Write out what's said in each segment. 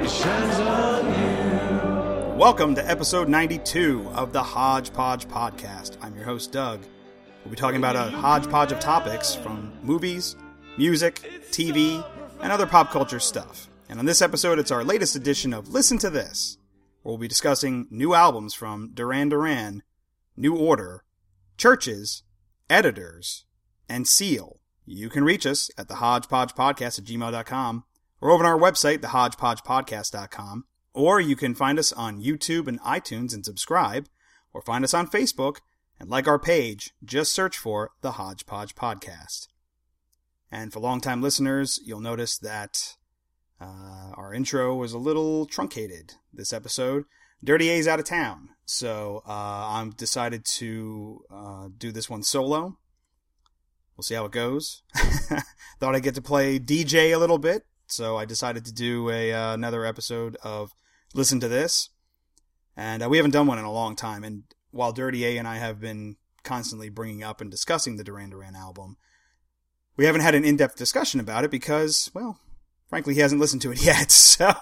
shines on you. Welcome to episode 92 of the Hodgepodge Podcast. I'm your host, Doug. We'll be talking about a hodgepodge of topics from movies, music, TV, and other pop culture stuff. And on this episode, it's our latest edition of Listen to This, where we'll be discussing new albums from Duran Duran, New Order, Churches, Editors, and Seal. You can reach us at thehodgepodgepodcast@gmail.com or over on our website, thehodgepodgepodcast.com, or you can find us on YouTube and iTunes and subscribe, or find us on Facebook and like our page. Just search for The Hodgepodge Podcast. And for longtime listeners, you'll notice that our intro was a little truncated this episode. Dirty A's out of town, so I've decided to do this one solo. We'll see how it goes. Thought I'd get to play DJ a little bit, so I decided to do another episode of Listen to This. And we haven't done one in a long time, and while Dirty A and I have been constantly bringing up and discussing the Duran Duran album, we haven't had an in-depth discussion about it because, well, frankly, he hasn't listened to it yet,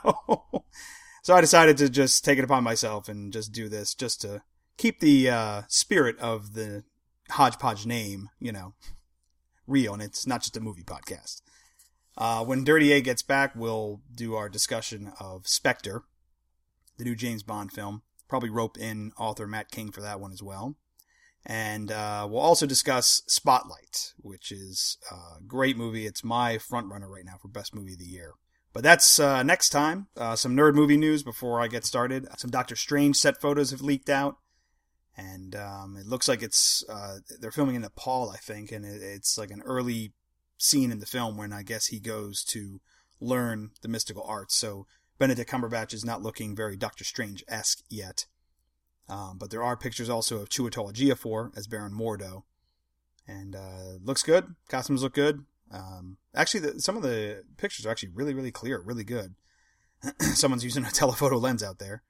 So I decided to just take it upon myself and just do this, just to keep the spirit of the Hodgepodge name, real, and it's not just a movie podcast. When Dirty A gets back, we'll do our discussion of Spectre, the new James Bond film. Probably rope in author Matt King for that one as well. And we'll also discuss Spotlight, which is a great movie. It's my front runner right now for Best Movie of the Year. But that's next time. Some nerd movie news before I get started. Some Doctor Strange set photos have leaked out. And it looks like it's they're filming in Nepal, I think. And it's like an early scene in the film when I guess he goes to learn the mystical arts. So Benedict Cumberbatch is not looking very Doctor Strange-esque yet. But there are pictures also of Chiwetel Ejiofor as Baron Mordo. And looks good. Costumes look good. Actually, some of the pictures are actually really, really clear, really good. Someone's using a telephoto lens out there.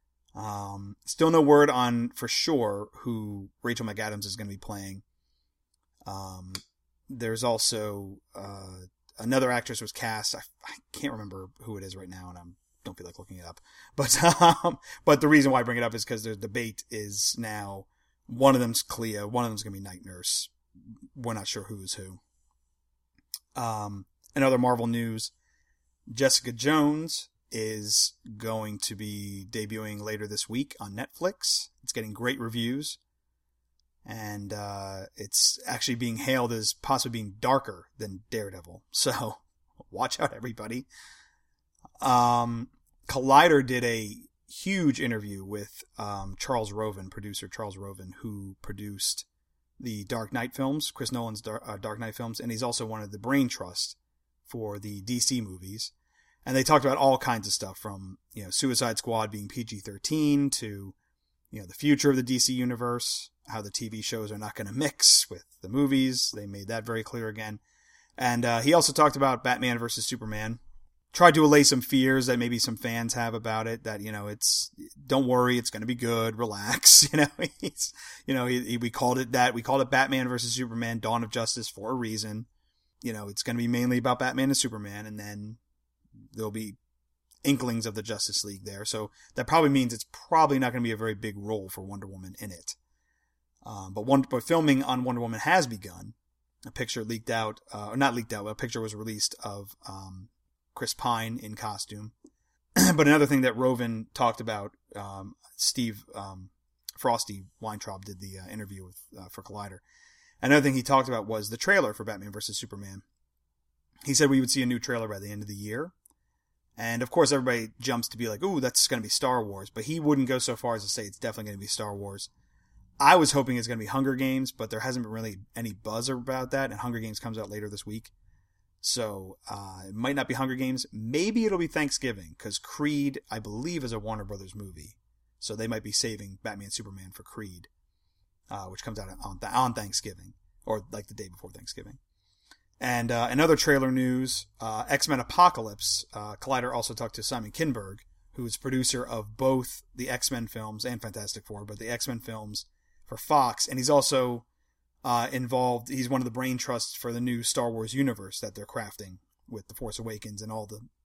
Still no word on for sure who Rachel McAdams is going to be playing. There's also another actress was cast. I can't remember who it is right now, and I don't feel like looking it up. But the reason why I bring it up is because the debate is now one of them's Clea, one of them's going to be Night Nurse. We're not sure who's who. In other Marvel news, Jessica Jones is going to be debuting later this week on Netflix. It's getting great reviews. And it's actually being hailed as possibly being darker than Daredevil. So watch out, everybody. Collider did a huge interview with Charles Roven, producer Charles Roven, who produced the Dark Knight films, Chris Nolan's Dark Knight films, and he's also one of the brain trust for the DC movies. And they talked about all kinds of stuff from, Suicide Squad being PG-13 to, the future of the DC universe, how the TV shows are not going to mix with the movies. They made that very clear again. And he also talked about Batman versus Superman. Tried to allay some fears that maybe some fans have about it, that, don't worry, it's going to be good, relax, we called it that. We called it Batman versus Superman, Dawn of Justice for a reason. It's going to be mainly about Batman and Superman, and then there'll be inklings of the Justice League there. So that probably means it's probably not going to be a very big role for Wonder Woman in it. But filming on Wonder Woman has begun. A picture leaked out, or not leaked out, but a picture was released of, Chris Pine in costume. But another thing that Roven talked about, Steve Frosty Weintraub did the interview with for Collider. Another thing he talked about was the trailer for Batman vs. Superman. He said we would see a new trailer by the end of the year. And of course everybody jumps to be like, ooh, that's going to be Star Wars. But he wouldn't go so far as to say it's definitely going to be Star Wars. I was hoping it's going to be Hunger Games, but there hasn't been really any buzz about that. And Hunger Games comes out later this week. So it might not be Hunger Games. Maybe it'll be Thanksgiving, because Creed, I believe, is a Warner Brothers movie. So they might be saving Batman Superman for Creed, which comes out on Thanksgiving, or like the day before Thanksgiving. And in other trailer news, X-Men Apocalypse, Collider also talked to Simon Kinberg, who is producer of both the X-Men films and Fantastic Four, but the X-Men films for Fox, and he's also he's one of the brain trusts for the new Star Wars universe that they're crafting with The Force Awakens and all the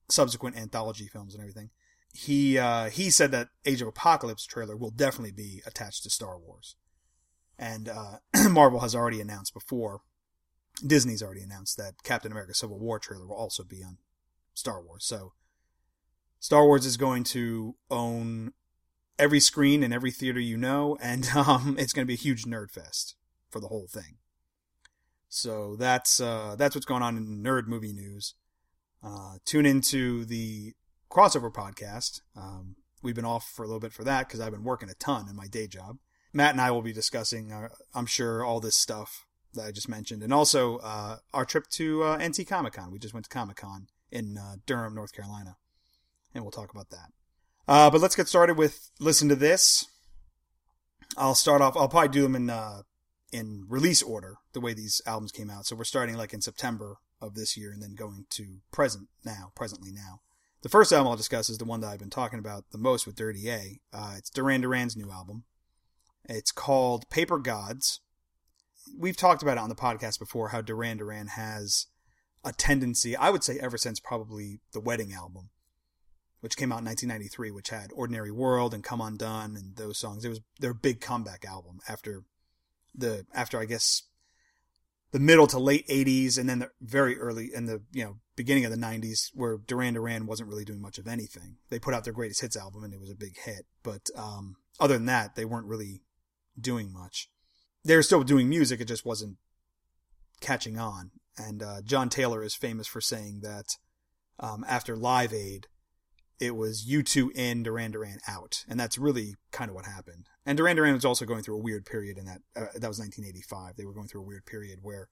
subsequent anthology films and everything. He said that Age of Apocalypse trailer will definitely be attached to Star Wars. And Marvel has already announced before, Disney's already announced that Captain America Civil War trailer will also be on Star Wars. So Star Wars is going to own every screen and every theater you know, and it's going to be a huge nerd fest for the whole thing. So that's what's going on in nerd movie news. Tune into the Crossover podcast. We've been off for a little bit for that because I've been working a ton in my day job. Matt and I will be discussing, I'm sure, all this stuff that I just mentioned, and also our trip to NT Comic Con. We just went to Comic Con in Durham, North Carolina, and we'll talk about that. But let's get started with Listen to This. I'll start off. I'll probably do them in release order, the way these albums came out. So we're starting like in September of this year, and then going to presently now. The first album I'll discuss is the one that I've been talking about the most with Dirty A. It's Duran Duran's new album. It's called Paper Gods. We've talked about it on the podcast before, how Duran Duran has a tendency, I would say ever since probably the Wedding album, which came out in 1993, which had Ordinary World and Come Undone and those songs. It was their big comeback album after I guess the middle to late 80s, and then the very early in the beginning of the 90s, where Duran Duran wasn't really doing much of anything. They put out their greatest hits album and it was a big hit, but other than that, they weren't really doing much. They were still doing music, it just wasn't catching on. And John Taylor is famous for saying that after Live Aid, it was U2 in, Duran Duran out. And that's really kind of what happened. And Duran Duran was also going through a weird period in that was 1985. They were going through a weird period where,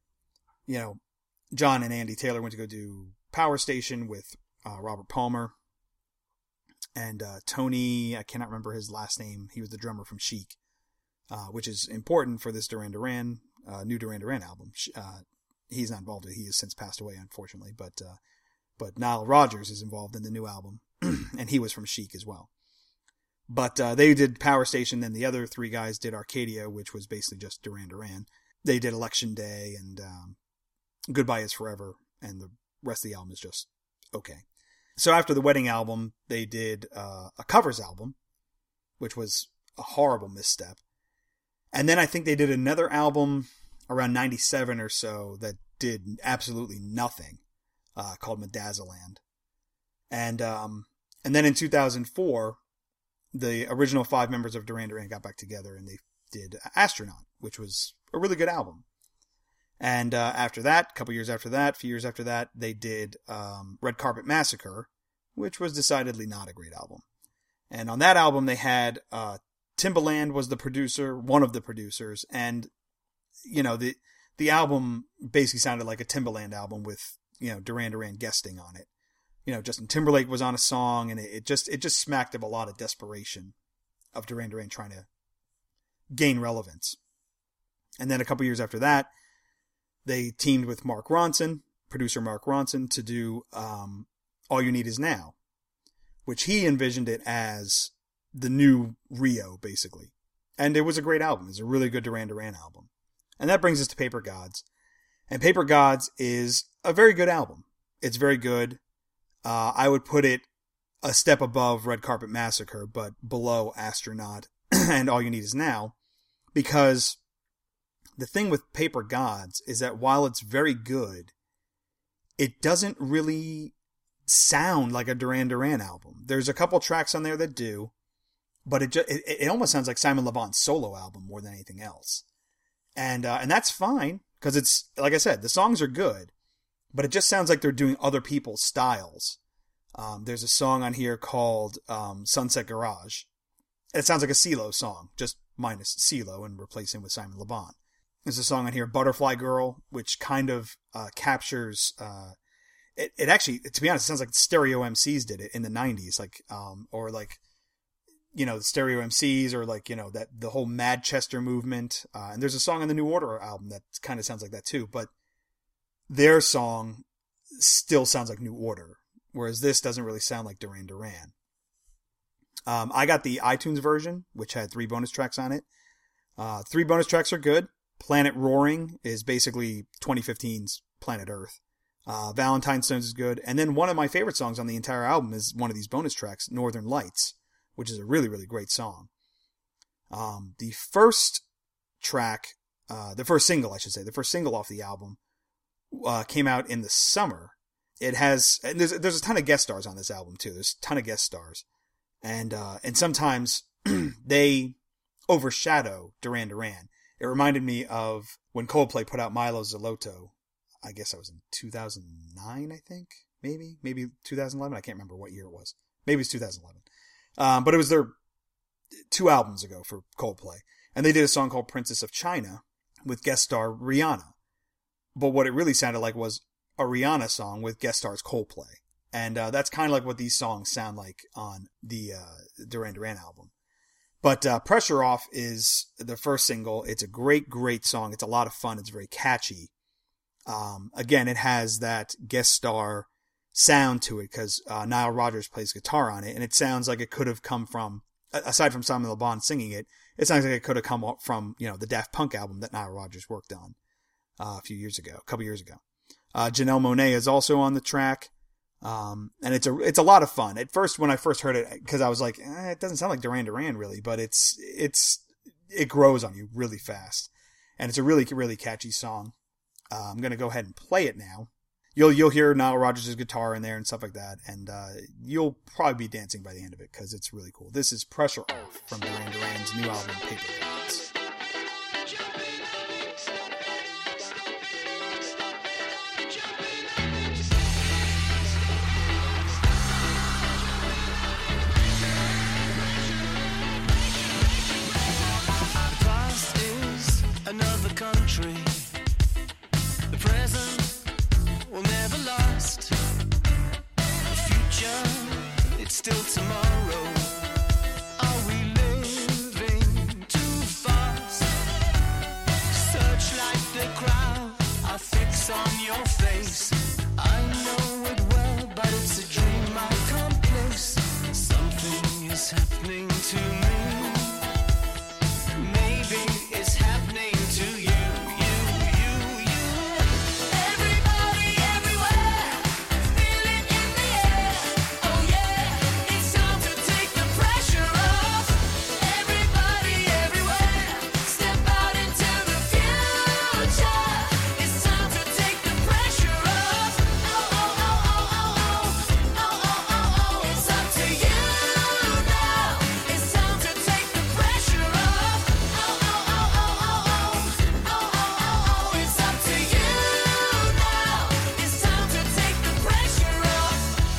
John and Andy Taylor went to go do Power Station with Robert Palmer. And Tony, I cannot remember his last name. He was the drummer from Chic, which is important for this Duran Duran, new Duran Duran album. He's not involved in it. He has since passed away, unfortunately. But Nile Rodgers is involved in the new album, and he was from Chic as well. But they did Power Station, then the other three guys did Arcadia, which was basically just Duran Duran. They did Election Day and Goodbye Is Forever, and the rest of the album is just okay. So after the Wedding album, they did a covers album, which was a horrible misstep. And then I think they did another album around 97 or so that did absolutely nothing, called Medazzaland. And then in 2004, the original 5 members of Duran Duran got back together and they did Astronaut, which was a really good album. And after that, a few years after that, they did Red Carpet Massacre, which was decidedly not a great album. And on that album, they had Timbaland was the producer, one of the producers, and the album basically sounded like a Timbaland album with Duran Duran guesting on it. Justin Timberlake was on a song, and it just smacked of a lot of desperation of Duran Duran trying to gain relevance. And then a couple years after that, they teamed with producer Mark Ronson, to do All You Need Is Now, which he envisioned it as the new Rio, basically. And it was a great album. It was a really good Duran Duran album. And that brings us to Paper Gods. And Paper Gods is a very good album. It's very good. I would put it a step above Red Carpet Massacre, but below Astronaut and All You Need Is Now, because the thing with Paper Gods is that while it's very good, it doesn't really sound like a Duran Duran album. There's a couple tracks on there that do, but it almost sounds like Simon Le Bon's solo album more than anything else. And that's fine, because it's, like I said, the songs are good, but it just sounds like they're doing other people's styles. There's a song on here called Sunset Garage. It sounds like a CeeLo song, just minus CeeLo and replace him with Simon Le Bon. There's a song on here, Butterfly Girl, which kind of captures... It actually, to be honest, it sounds like Stereo MCs did it in the 90s, the Stereo MCs, or that the whole Manchester movement. And there's a song on the New Order album that kind of sounds like that too, but their song still sounds like New Order, whereas this doesn't really sound like Duran Duran. I got the iTunes version, which had 3 bonus tracks on it. 3 bonus tracks are good. Planet Roaring is basically 2015's Planet Earth. Valentine Stones is good. And then one of my favorite songs on the entire album is one of these bonus tracks, Northern Lights, which is a really, really great song. The first track, the first single off the album, came out in the summer. It has, and there's a ton of guest stars on this album too. There's a ton of guest stars. And sometimes they overshadow Duran Duran. It reminded me of when Coldplay put out Milo Zoloto. I guess that was in 2009, I think. Maybe 2011. I can't remember what year it was. Maybe it was 2011. But it was their 2 albums ago for Coldplay. And they did a song called Princess of China with guest star Rihanna. But what it really sounded like was a Rihanna song with guest stars Coldplay. And that's kind of like what these songs sound like on the Duran Duran album. But Pressure Off is the first single. It's a great, great song. It's a lot of fun. It's very catchy. Again, it has that guest star sound to it because Nile Rodgers plays guitar on it, and it sounds like it could have come from, aside from Simon Le Bon singing it, it sounds like it could have come from, the Daft Punk album that Nile Rodgers worked on a couple years ago. Janelle Monáe is also on the track. And it's a lot of fun. At first, when I first heard it, because I was like, it doesn't sound like Duran Duran really, but it grows on you really fast. And it's a really, really catchy song. I'm going to go ahead and play it now. You'll hear Nile Rodgers' guitar in there and stuff like that. And, you'll probably be dancing by the end of it because it's really cool. This is Pressure Off from Duran Duran's new album, Paper Gods. Another country. The present will never last. The future, it's still tomorrow. Are we living too fast? Searchlight the crowd, I fix on your face. I know it well, but it's a dream I can't place. Something is happening to me. Maybe it's happening to you. Everybody, everywhere, feel it in the air. Oh yeah, it's time to take the pressure off. Everybody, everywhere, step out into the future. It's time to take the pressure off. Oh, oh, oh, oh, oh, oh, oh, oh, oh, oh. It's up to you now. It's time to take the pressure off. Oh, oh, oh, oh, oh, oh, oh, oh, oh, it's up to you now. It's time to take the pressure off.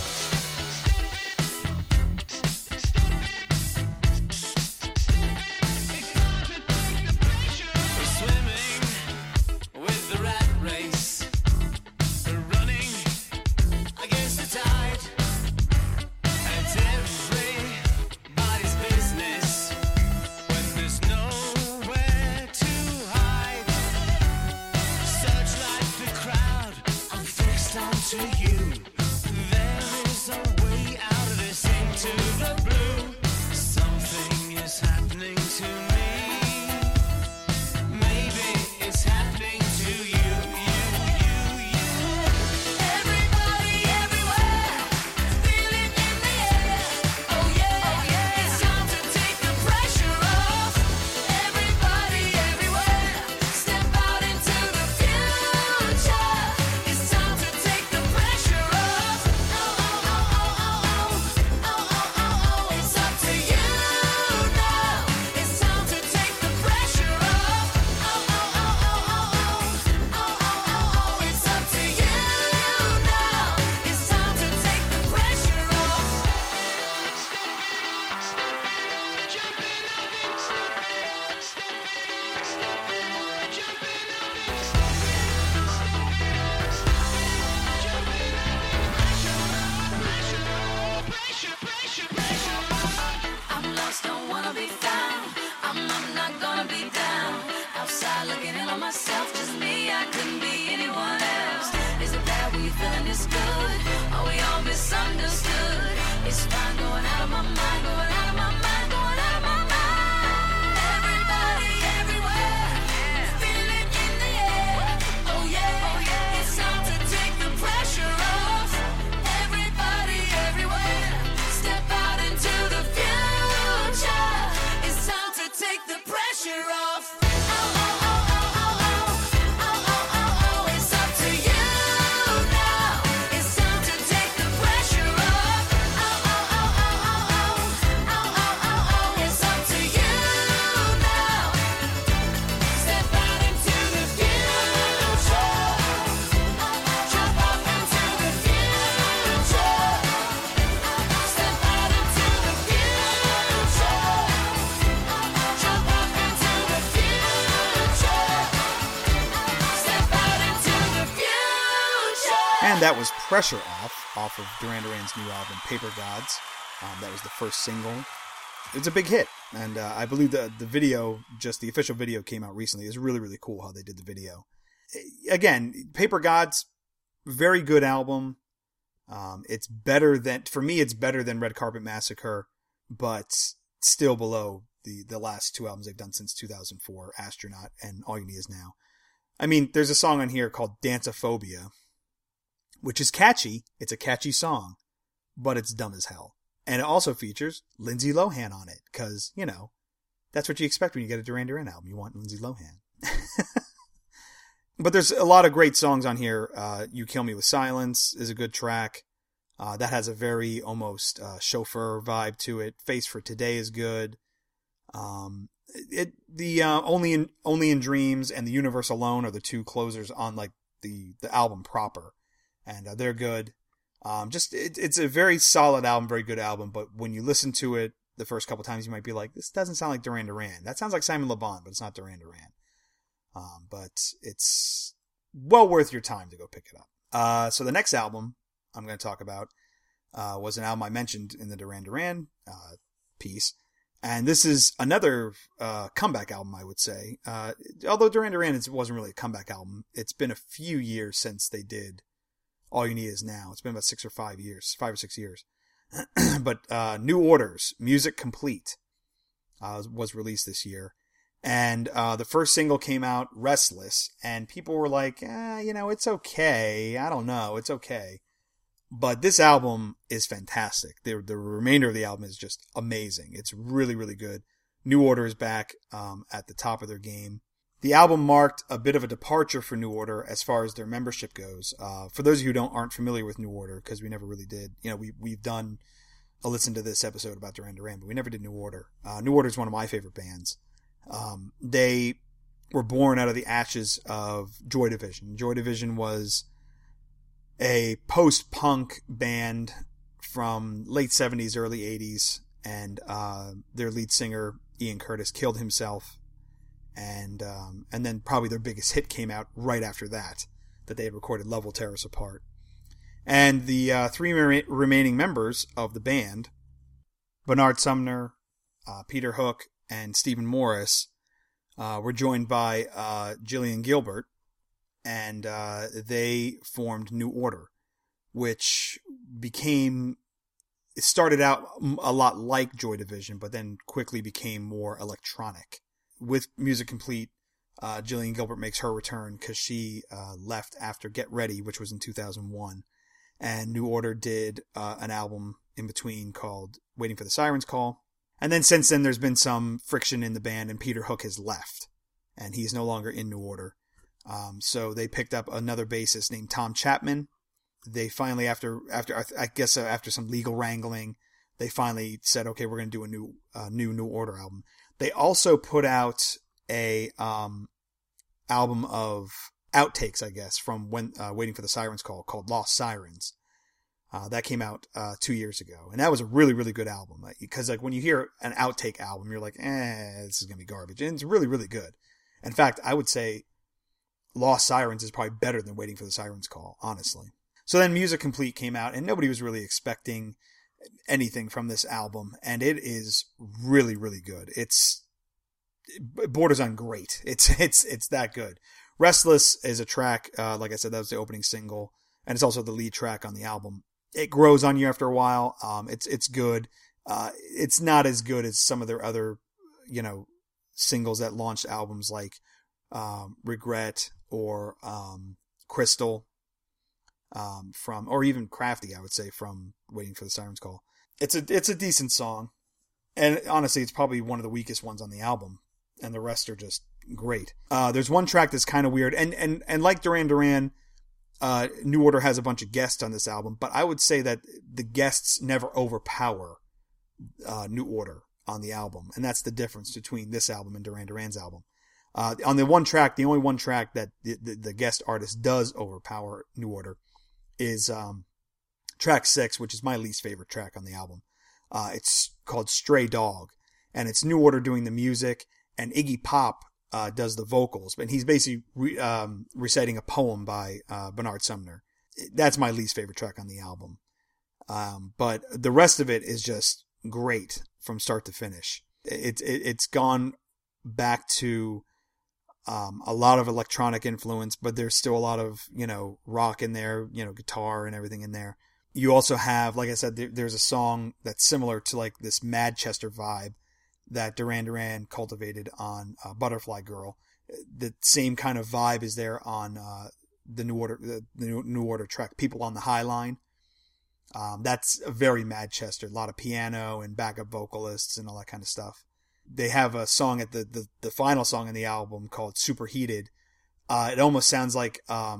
We're swimming with the rat race. We're running against the tide. It's everybody's business when there's nowhere to hide. Searchlight the crowd, I'm fixed onto you. There is a way out of this into the blue. Something is happening to me. Maybe it's happening to you. Everybody, everywhere, feel it in the air. Oh yeah, it's time to take the pressure off. Everybody, everywhere, step out into the future. It's time to take the pressure off. Oh, oh, oh, oh, oh, oh, oh, oh, oh, it's up to you now. It's time to take the pressure off. Oh, oh, oh, oh, oh, oh, oh, oh, oh, it's up to you now. It's time to take the pressure off. I'm lost, don't wanna be found. I'm not gonna be down. Outside looking in on myself, just me. I couldn't be anyone else. Is it bad when you feeling this good? Are we all misunderstood? It's fine going out of my mind, going out of my mind, going out of my mind. Everybody, everywhere, feel it in the air. Oh yeah, it's time to take the pressure. that was Pressure off of Duran Duran's new album, Paper Gods. That was the first single. It's a big hit, and I believe the video, just the official video, came out recently. It's really, really cool how they did the video. Again, Paper Gods, very good album. It's better than, for me, it's better than Red Carpet Massacre, but still below the last two albums they've done since 2004, Astronaut and All You Need Is Now. I mean, there's a song on here called Danceophobia, which is catchy. It's a catchy song, but it's dumb as hell. And it also features Lindsay Lohan on it, because, you know, that's what you expect when you get a Duran Duran album. You want Lindsay Lohan. But there's a lot of great songs on here. You Kill Me With Silence is a good track. That has a very almost chauffeur vibe to it. Face for Today is good. Only in Dreams and The Universe Alone are the two closers on like the album proper, and they're good. It's a very solid album, very good album. But when you listen to it the first couple times, you might be like, this doesn't sound like Duran Duran. That sounds like Simon Le Bon, but it's not Duran Duran. But it's well worth your time to go pick it up. So the next album I'm going to talk about was an album I mentioned in the Duran Duran piece. And this is another comeback album, I would say. Although Duran Duran wasn't really a comeback album. It's been a few years since they did All You Need Is Now. It's been about 5 or 6 years. But New Order's Music Complete was released this year. And the first single came out, Restless, and people were like, it's okay. I don't know. It's okay. But this album is fantastic. The remainder of the album is just amazing. It's really, really good. New Order is back at the top of their game. The album marked a bit of a departure for New Order as far as their membership goes. For those of you who aren't familiar with New Order, because we never really did, we've done a listen to this episode about Duran Duran, but we never did New Order. New Order is one of my favorite bands. They were born out of the ashes of Joy Division. Joy Division was a post-punk band from late 70s, early 80s, and their lead singer, Ian Curtis, killed himself, and then probably their biggest hit came out right after that they had recorded, Love Will Tear Us Apart. And the three remaining members of the band, Bernard Sumner, Peter Hook, and Stephen Morris, were joined by Gillian Gilbert, and they formed New Order, which it started out a lot like Joy Division, but then quickly became more electronic. With Music Complete, Gillian Gilbert makes her return because she left after Get Ready, which was in 2001, and New Order did an album in between called Waiting for the Sirens Call. And then since then, there's been some friction in the band, and Peter Hook has left, and he's no longer in New Order. So they picked up another bassist named Tom Chapman. They finally, after some legal wrangling, they finally said, okay, we're going to do a New Order album. They also put out a album of outtakes, I guess, from Waiting for the Sirens Call, called Lost Sirens. That came out 2 years ago, and that was a really, really good album. Because when you hear an outtake album, you're like, this is gonna be garbage, and it's really, really good. In fact, I would say Lost Sirens is probably better than Waiting for the Sirens Call, honestly. So then Music Complete came out, and nobody was really expecting anything from this album, and it is really, really good. It borders on great. It's that good. Restless is a track, like I said, that was the opening single, and it's also the lead track on the album. It grows on you after a while. It's good. It's not as good as some of their other, singles that launched albums like Regret or Crystal, or even Crafty, I would say, from Waiting for the Sirens Call. It's a decent song, and honestly, it's probably one of the weakest ones on the album, and the rest are just great. There's one track that's kind of weird, and like Duran Duran, New Order has a bunch of guests on this album, but I would say that the guests never overpower New Order on the album, and that's the difference between this album and Duran Duran's album. On the only one track that the guest artist does overpower New Order is track 6, which is my least favorite track on the album. It's called Stray Dog, and it's New Order doing the music, and Iggy Pop does the vocals, but he's basically reciting a poem by Bernard Sumner. That's my least favorite track on the album. But the rest of it is just great from start to finish. It's gone back to a lot of electronic influence, but there's still a lot of, rock in there, guitar and everything in there. You also have, like I said, there's a song that's similar to like this Manchester vibe that Duran Duran cultivated on Butterfly Girl. The same kind of vibe is there on the New Order track, People on the High Line. That's a very Manchester, a lot of piano and backup vocalists and all that kind of stuff. They have a song at the final song in the album called Superheated. It almost sounds like,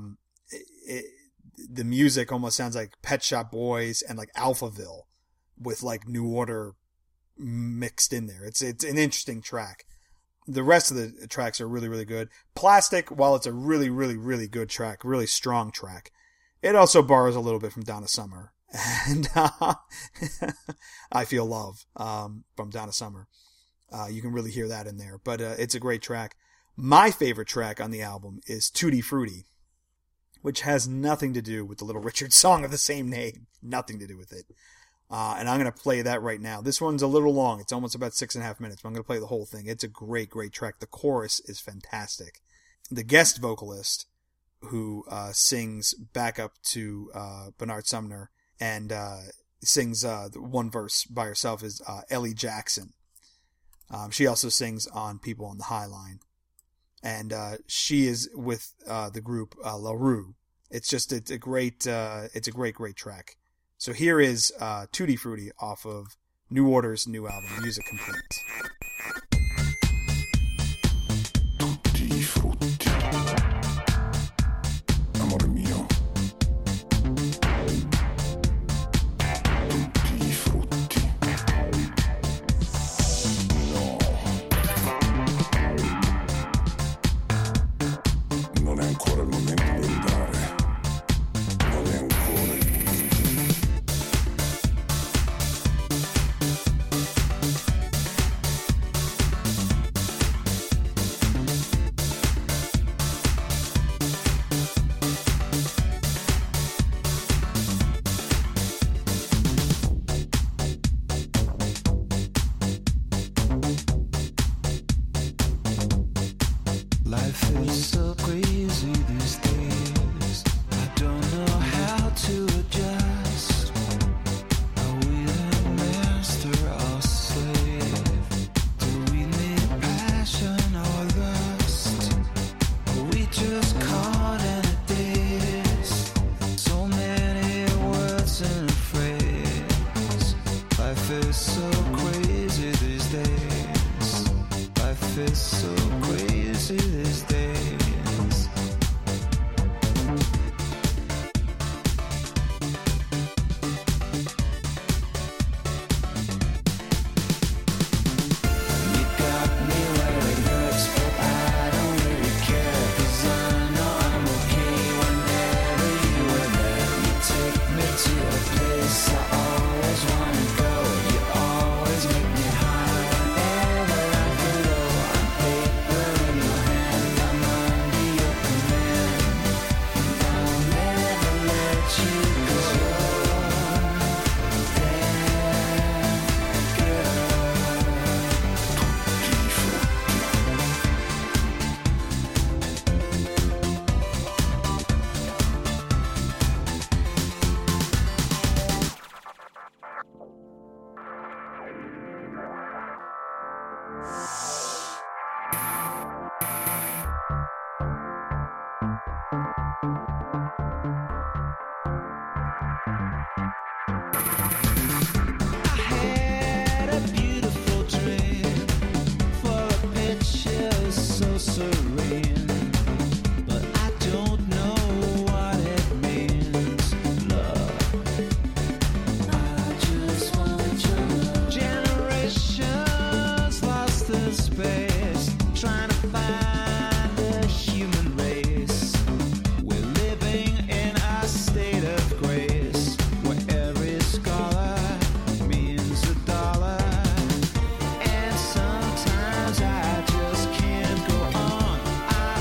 the music almost sounds like Pet Shop Boys and like Alphaville with like New Order mixed in there. It's an interesting track. The rest of the tracks are really, really good. Plastic, while it's a really, really, really good track, really strong track, it also borrows a little bit from Donna Summer. And I Feel Love from Donna Summer. You can really hear that in there. But it's a great track. My favorite track on the album is Tutti Frutti, which has nothing to do with the Little Richard song of the same name. Nothing to do with it. And I'm going to play that right now. This one's a little long. It's almost about 6.5 minutes, but I'm going to play the whole thing. It's a great, great track. The chorus is fantastic. The guest vocalist who sings back up to Bernard Sumner and sings one verse by herself is Ellie Jackson. She also sings on People on the High Line. And she is with the group La Rue. It's a great track. So here is Tutti Frutti off of New Order's new album, Music Complete. Tutti frutti, amore mio. Tutti frutti. No. Non è ancora il momento di andare. Non è ancora il momento. Life is so crazy these days. I don't know how to adjust. Are we a master or slave? Do we need passion or lust? Are we just caught in a daze? So many words in a phrase. Life is so crazy these days. Life is so crazy these days. You got me where it hurts, but I don't really care, 'cause I know I'm okay whenever you are there. You take me to a place I always wanna go. You always make me high whenever I feel low. I'm paper in your hand, I'm under your command, and I'll never let you go. Tutti frutti. Had a beautiful dream, full of pictures so serene, but I don't know what it means. Love, I just want your love. Generations lost in space, trying to find a human race. We're living in a state of grace, where every scholar means a dollar. And sometimes I just can't go on. I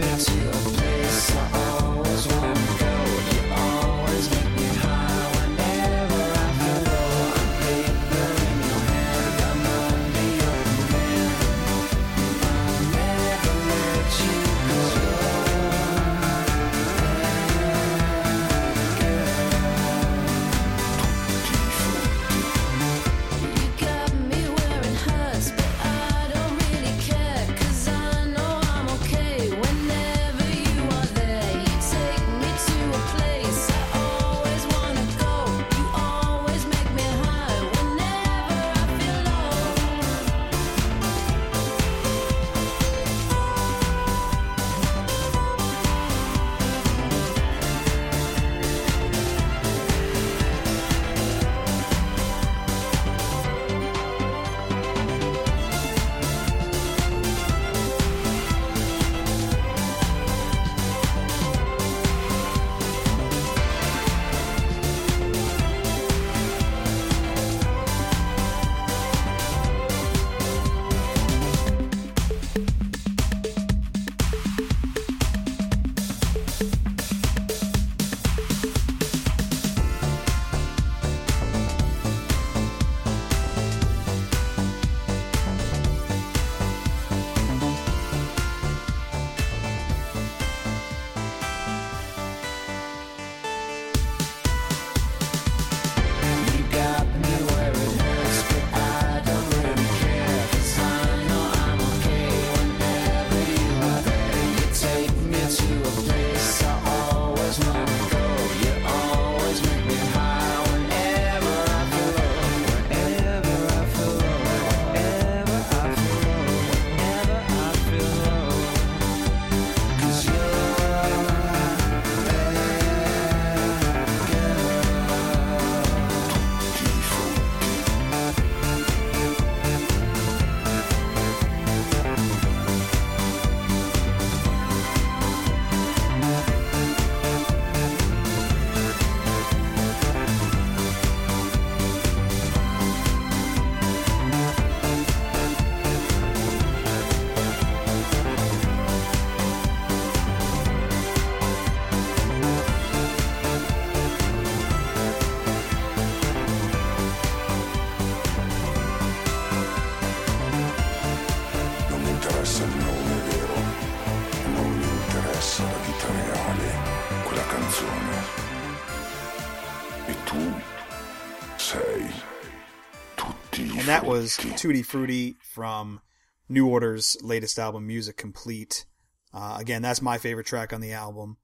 And that was Tutti Frutti from New Order's latest album, Music Complete. Again, that's my favorite track on the album.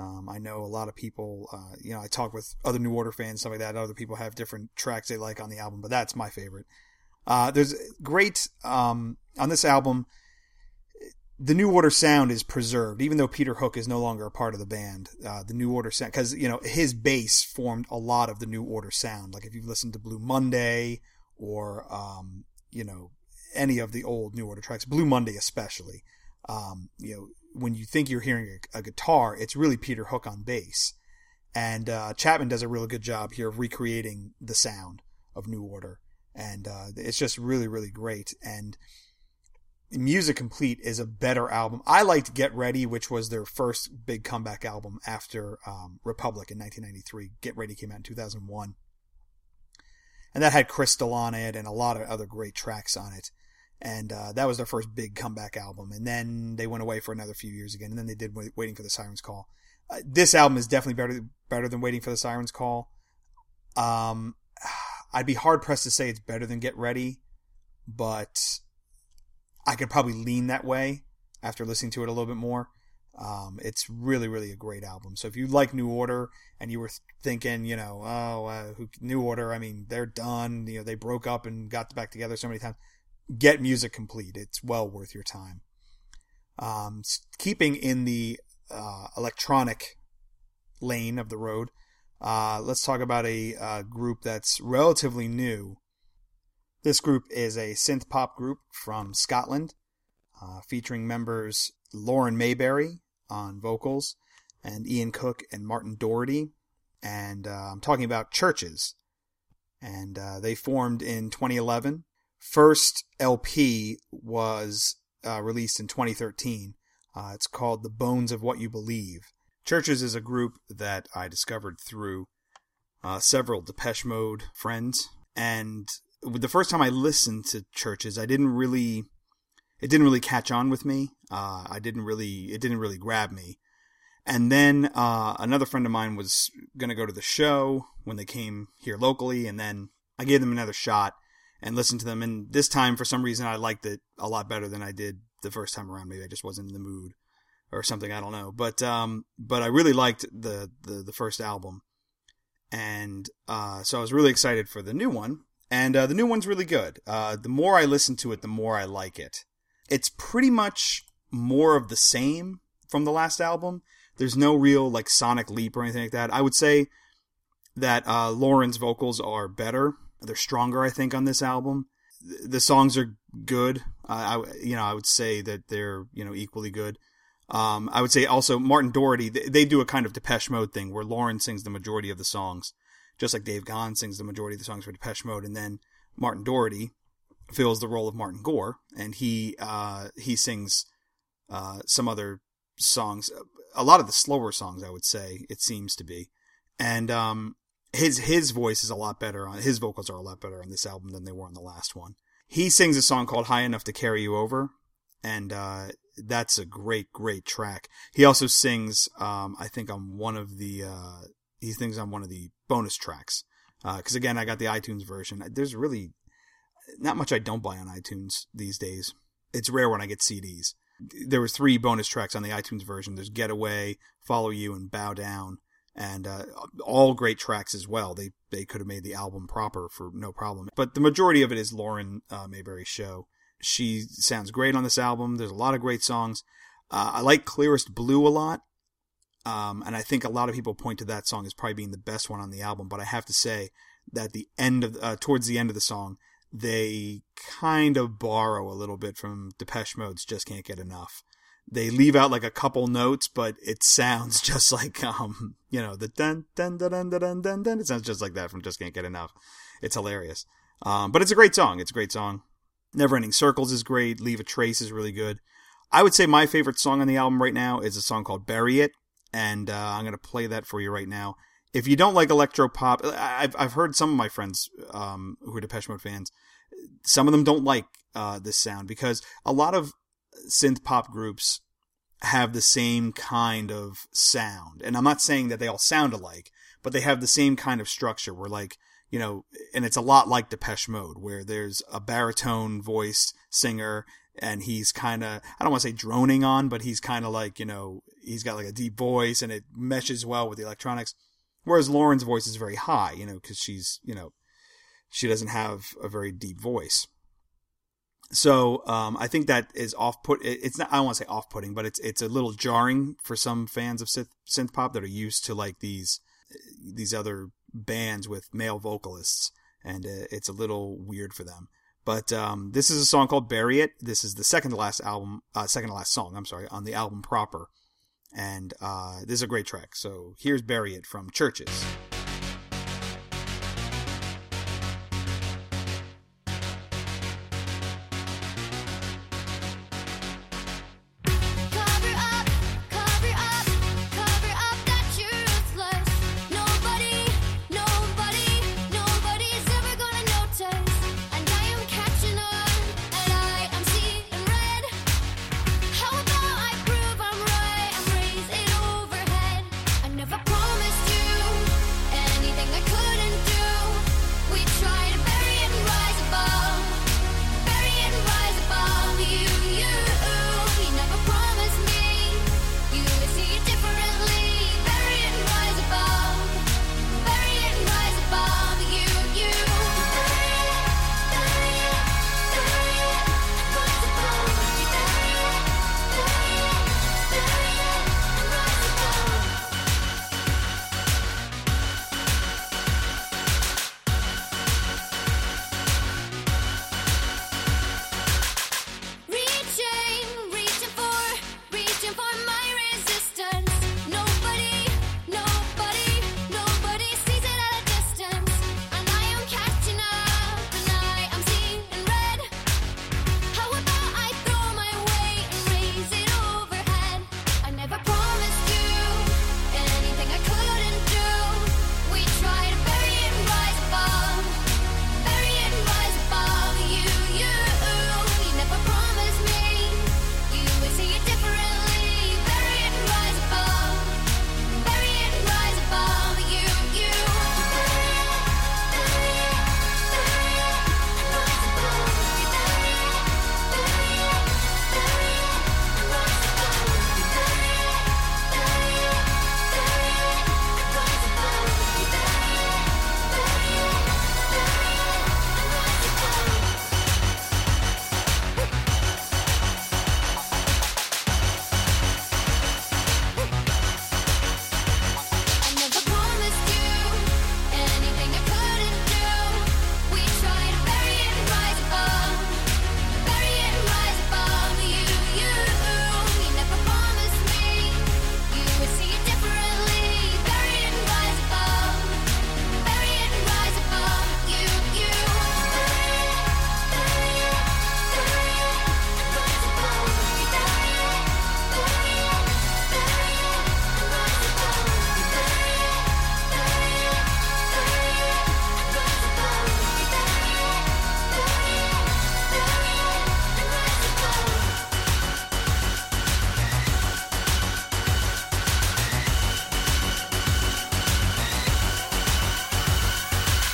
I know a lot of people, I talk with other New Order fans, stuff like that. Other people have different tracks they like on the album, but that's my favorite. There's great, on this album, the New Order sound is preserved, even though Peter Hook is no longer a part of the band. The New Order sound, because, his bass formed a lot of the New Order sound. Like if you've listened to Blue Monday or, any of the old New Order tracks, Blue Monday especially, when you think you're hearing a guitar, it's really Peter Hook on bass. And Chapman does a really good job here of recreating the sound of New Order. And it's just really, really great. And Music Complete is a better album. I liked Get Ready, which was their first big comeback album after Republic in 1993. Get Ready came out in 2001. And that had Crystal on it and a lot of other great tracks on it. And that was their first big comeback album. And then they went away for another few years again. And then they did Waiting for the Siren's Call. This album is definitely better than Waiting for the Siren's Call. I'd be hard-pressed to say it's better than Get Ready, but I could probably lean that way after listening to it a little bit more. It's really, really a great album. So if you like New Order and you were thinking, New Order, I mean, they're done. They broke up and got back together so many times. Get Music Complete. It's well worth your time. Keeping in the electronic lane of the road, let's talk about a group that's relatively new. This group is a synth pop group from Scotland, featuring members Lauren Mayberry on vocals and Ian Cook and Martin Doherty. And I'm talking about Churches. And they formed in 2011. First LP was released in 2013. It's called The Bones of What You Believe. Churches is a group that I discovered through several Depeche Mode friends, and the first time I listened to Churches, it didn't really catch on with me. It didn't really grab me. And then another friend of mine was going to go to the show when they came here locally, and then I gave them another shot and listened to them. And this time, for some reason, I liked it a lot better than I did the first time around. Maybe I just wasn't in the mood or something. I don't know. But I really liked the first album, and so I was really excited for the new one. And the new one's really good. The more I listen to it, the more I like it. It's pretty much more of the same from the last album. There's no real like sonic leap or anything like that. I would say that Lauren's vocals are better. They're stronger, I think, on this album. The songs are good. I would say that they're equally good. I would say also Martin Doherty. They do a kind of Depeche Mode thing where Lauren sings the majority of the songs, just like Dave Gahan sings the majority of the songs for Depeche Mode, and then Martin Doherty fills the role of Martin Gore, and he sings some other songs, a lot of the slower songs, I would say, it seems to be. And his voice is a lot better his vocals are a lot better on this album than they were on the last one. He sings a song called High Enough to Carry You Over, and that's a great track. He also sings I think on one of the bonus tracks, because again, I got the iTunes version. There's really not much I don't buy on iTunes these days. It's rare when I get CDs. There was 3 bonus tracks on the iTunes version. There's Getaway, Follow You, and Bow Down, and all great tracks as well. They could have made the album proper for no problem. But the majority of it is Lauren Mayberry's show. She sounds great on this album. There's a lot of great songs. I like Clearest Blue a lot, and I think a lot of people point to that song as probably being the best one on the album. But I have to say that towards the end of the song, they kind of borrow a little bit from Depeche Mode's Just Can't Get Enough. They leave out like a couple notes, but it sounds just like, the dun dun dun dun dun dun dun. It sounds just like that from Just Can't Get Enough. It's hilarious. But it's a great song. It's a great song. Never Ending Circles is great. Leave a Trace is really good. I would say my favorite song on the album right now is a song called Bury It, and I'm going to play that for you right now. If you don't like electro pop, I've heard some of my friends who are Depeche Mode fans, some of them don't like this sound because a lot of synth pop groups have the same kind of sound. And I'm not saying that they all sound alike, but they have the same kind of structure where and it's a lot like Depeche Mode where there's a baritone voiced singer and he's kind of, I don't want to say droning on, but he's kind of like, he's got like a deep voice and it meshes well with the electronics. Whereas Lauren's voice is very high, because she's, she doesn't have a very deep voice. So, I think that is it's not, I don't want to say off-putting, but it's a little jarring for some fans of synth pop that are used to like these other bands with male vocalists, and it's a little weird for them. But, this is a song called Bury It. This is the second to last song, on the album proper. And this is a great track. So here's Bury It from Churches. Cover up, cover up, cover up that you're ruthless. Nobody's ever gonna notice. And I am catching on, and I am seeing red. How about I prove I'm right and raise it overhead? I never promised you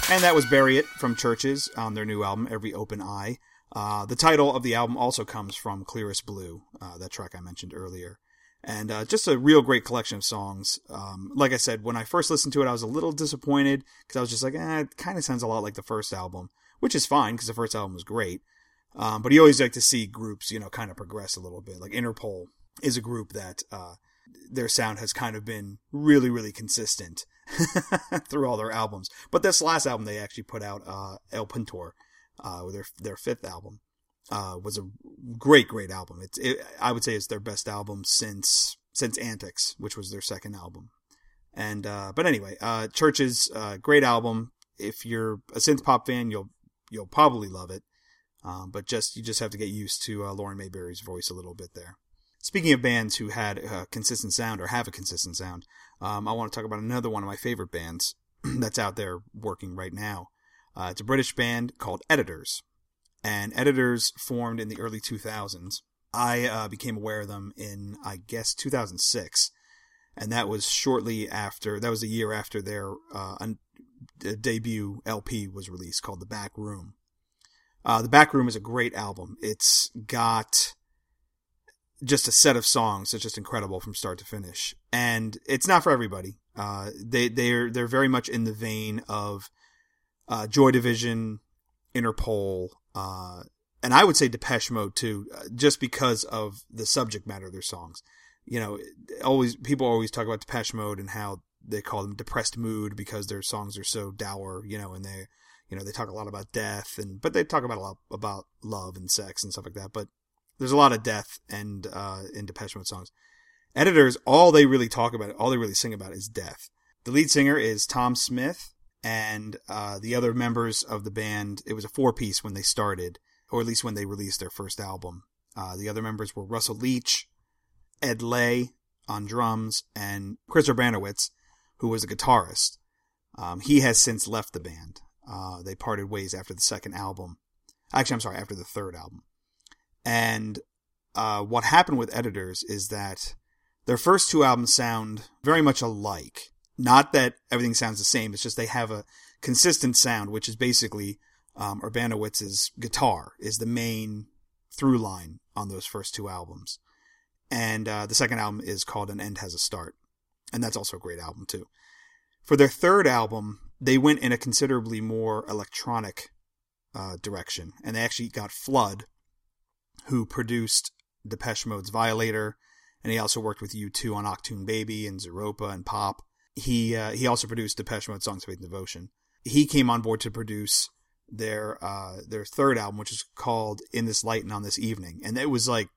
And that was Bury It from Churches on their new album, Every Open Eye. The title of the album also comes from Clearest Blue, that track I mentioned earlier. And just a real great collection of songs. Like I said, when I first listened to it, I was a little disappointed because I was just like, it kind of sounds a lot like the first album, which is fine because the first album was great. But you always like to see groups, kind of progress a little bit. Like Interpol is a group that their sound has kind of been really, really consistent through all their albums. But this last album they actually put out, El Pintor, with their fifth album, was a great album. I would say it's their best album since Antics, which was their second album. And but anyway, Churches, great album. If you're a synth pop fan, you'll probably love it. But you just have to get used to Lauren Mayberry's voice a little bit there. Speaking of bands who had a consistent sound or have a consistent sound, I want to talk about another one of my favorite bands that's out there working right now. It's a British band called Editors. And Editors formed in the early 2000s. I became aware of them in, I guess, 2006. And that was a year after their debut LP was released called The Back Room. The Back Room is a great album. It's got just a set of songs that's just incredible from start to finish. And it's not for everybody. They're very much in the vein of Joy Division, Interpol, and I would say Depeche Mode too, just because of the subject matter of their songs. People always talk about Depeche Mode and how they call them depressed mood because their songs are so dour, and they talk a lot about death, but they talk about a lot about love and sex and stuff like that. But there's a lot of death and in Depeche Mode songs. Editors, all they really sing about is death. The lead singer is Tom Smith, and the other members of the band, it was a 4-piece when they started, or at least when they released their first album. The other members were Russell Leach, Ed Lay on drums, and Chris Urbanowitz, who was a guitarist. He has since left the band. They parted ways after the second album. Actually, I'm sorry, after the third album. And what happened with Editors is that their first two albums sound very much alike. Not that everything sounds the same, it's just they have a consistent sound, which is basically Urbanowitz's guitar is the main through line on those first two albums. And the second album is called An End Has a Start. And that's also a great album, too. For their third album, they went in a considerably more electronic direction. And they actually got Flood, who produced Depeche Mode's Violator. And he also worked with U2 on Achtung Baby and Zeropa and Pop. He also produced Depeche Mode Songs of Faith and Devotion. He came on board to produce their third album, which is called In This Light and On This Evening. And it was like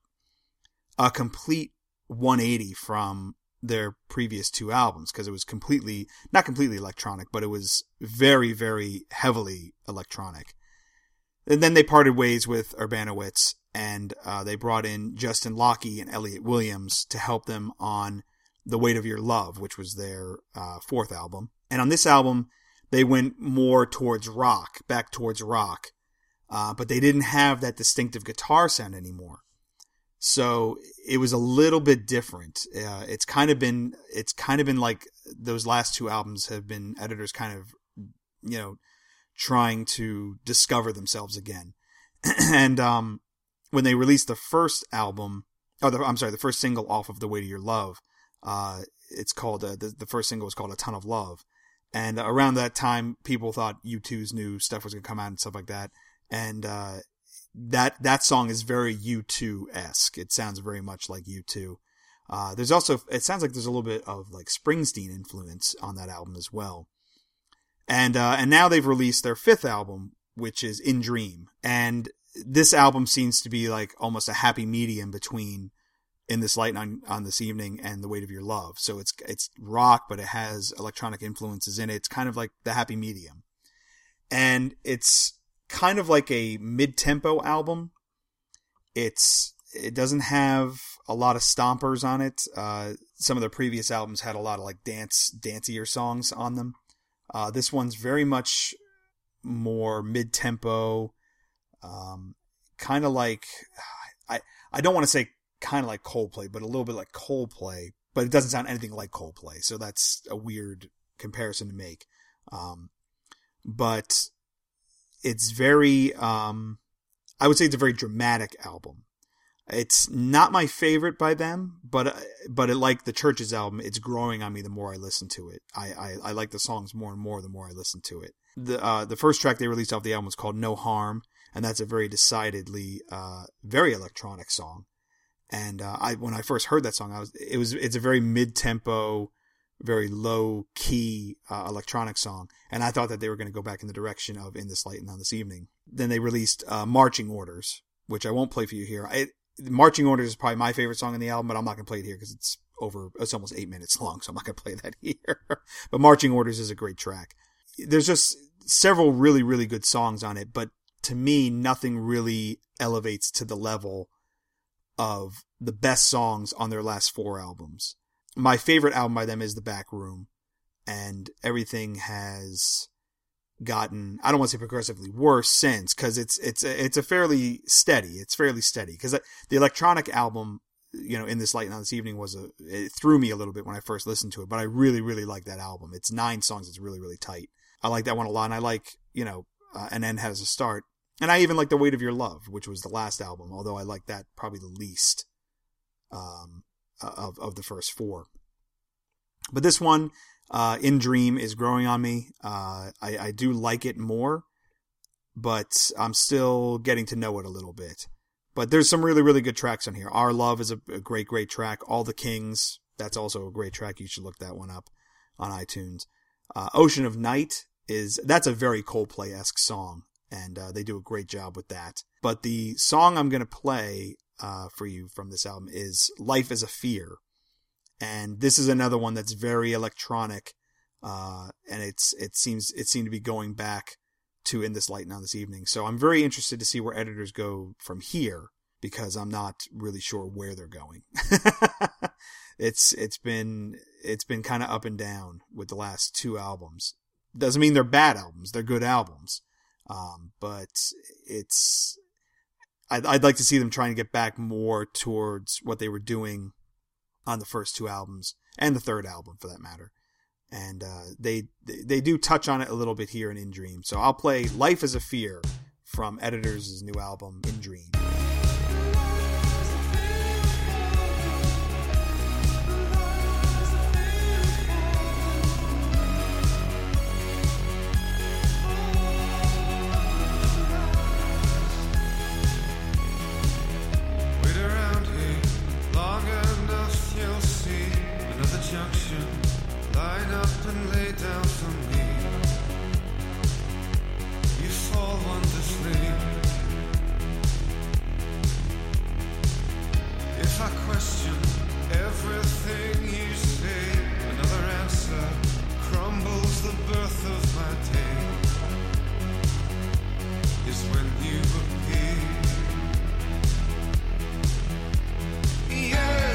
a complete 180 from their previous two albums, because it was not completely electronic, but it was very, very heavily electronic. And then they parted ways with Urbanowitz, and they brought in Justin Locke and Elliot Williams to help them on The Weight of Your Love, which was their fourth album. And on this album, they went more towards rock, back towards rock, but they didn't have that distinctive guitar sound anymore. So it was a little bit different. It's kind of been like those last two albums have been Editors kind of, trying to discover themselves again. And when they released the first album, the first single off of The Weight of Your Love, it's called the first single was called A Ton of Love. And around that time, people thought U2's new stuff was going to come out and stuff like that. And that song is very U2-esque. It sounds very much like U2. There's also, it sounds like there's a little bit of like Springsteen influence on that album as well. And now they've released their fifth album, which is In Dream. And this album seems to be like almost a happy medium between In This Light on This Evening and The Weight of Your Love. So it's rock, but it has electronic influences in it. It's kind of like the happy medium. And it's kind of like a mid-tempo album. It doesn't have a lot of stompers on it. Some of the previous albums had a lot of like dancier songs on them. This one's very much more mid-tempo, kind of like, I don't want to say kind of like Coldplay, but a little bit like Coldplay, but it doesn't sound anything like Coldplay. So that's a weird comparison to make. but it's very, I would say it's a very dramatic album. It's not my favorite by them, but it, like the Churches album, it's growing on me the more I listen to it. I like the songs more and more the more I listen to it. The first track they released off the album was called No Harm, and that's a very decidedly, very electronic song. And, when I first heard that song, it's a very mid-tempo, very low key, electronic song. And I thought that they were going to go back in the direction of In This Light and On This Evening. Then they released, Marching Orders, which I won't play for you here. Marching Orders is probably my favorite song on the album, but I'm not going to play it here because it's almost 8 minutes long, so I'm not going to play that here. But Marching Orders is a great track. There's just several really, really good songs on it, but to me, nothing really elevates to the level of the best songs on their last 4 albums. My favorite album by them is The Back Room, and everything has gotten, I don't want to say progressively worse since, because it's a fairly steady. It's fairly steady because the electronic album, In This Light and On This Evening it threw me a little bit when I first listened to it, but I really, really like that album. It's 9 songs. It's really, really tight. I like that one a lot, and I like, An End Has a Start, and I even like The Weight of Your Love, which was the last album, although I like that probably the least of the first 4. But this one, In Dream, is growing on me. I do like it more, but I'm still getting to know it a little bit. But there's some really, really good tracks on here. Our Love is a great, great track. All the Kings, that's also a great track. You should look that one up on iTunes. Ocean of Night that's a very Coldplay-esque song, and they do a great job with that. But the song I'm going to play for you from this album is Life is a Fear. And this is another one that's very electronic, and it seemed to be going back to In This Light and On This Evening. So I'm very interested to see where editors go from here, because I'm not really sure where they're going. It's been kind of up and down with the last 2 albums. Doesn't mean they're bad albums; they're good albums. But I'd like to see them trying to get back more towards what they were doing on the first 2 albums, and the third album for that matter. And they do touch on it a little bit here in Dream. So I'll play Life is a Fear from Editors' new album, In Dream. Line up and lay down for me. You fall wonderfully. If I question everything you say, another answer crumbles the birth of my day. Is when you appear. Yeah.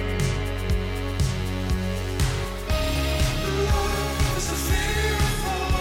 Fearful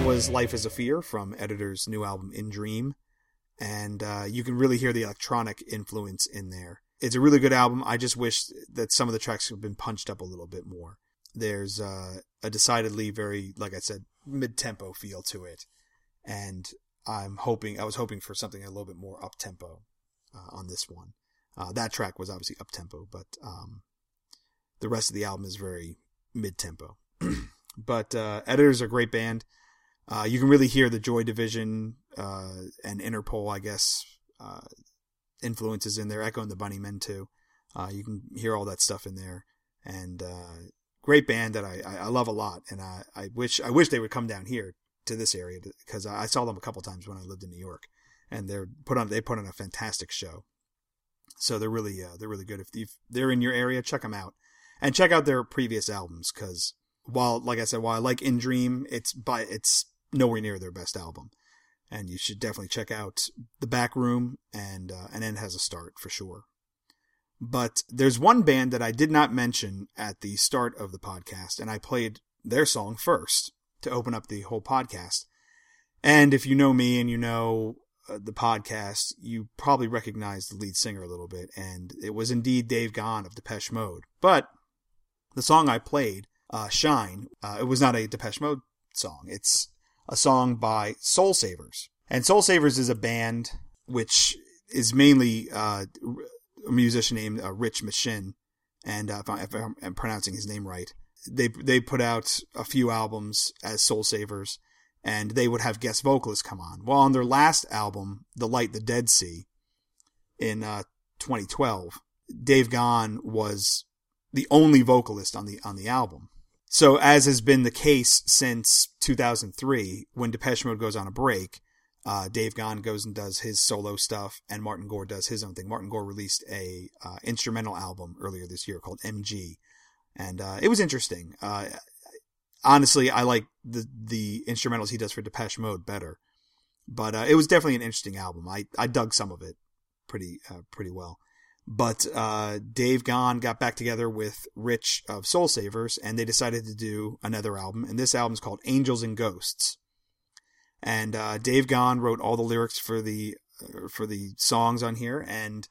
was Life is a Fear from Editor's new album In Dream. And you can really hear the electronic influence in there. It's a really good album. I just wish that some of the tracks have been punched up a little bit more. There's a decidedly very, like I said, mid-tempo feel to it. And I was hoping for something a little bit more up-tempo on this one. That track was obviously up-tempo, but the rest of the album is very mid-tempo. But Editor's a great band. You can really hear the Joy Division and Interpol, I guess, influences in there. Echo and the Bunnymen, too. You can hear all that stuff in there. And great band that I love a lot. And I wish they would come down here to this area, because I saw them a couple times when I lived in New York. And they put on a fantastic show. So they're really good. If they're in your area, check them out. And check out their previous albums, because while I like In Dream, it's nowhere near their best album. And you should definitely check out The Back Room and End Has a Start for sure. But there's one band that I did not mention at the start of the podcast, and I played their song first to open up the whole podcast. And if you know me and you know the podcast, you probably recognize the lead singer a little bit, and it was indeed Dave Gahan of Depeche Mode. But the song I played, Shine, it was not a Depeche Mode song. It's a song by Soul Savers. And Soul Savers is a band which is mainly a musician named Rich Machin. And if I'm pronouncing his name right, they put out a few albums as Soul Savers, and they would have guest vocalists come on. Well, on their last album, The Light, the Dead Sea, in 2012, Dave Gahan was the only vocalist on the album. So, as has been the case since 2003, when Depeche Mode goes on a break, Dave Gahan goes and does his solo stuff, and Martin Gore does his own thing. Martin Gore released a instrumental album earlier this year called MG, and it was interesting. Honestly, I like the instrumentals he does for Depeche Mode better, but it was definitely an interesting album. I dug some of it pretty well. But Dave Gahan got back together with Rich of Soul Savers, and they decided to do another album. And this album is called Angels and Ghosts. And Dave Gahan wrote all the lyrics for the songs on here, and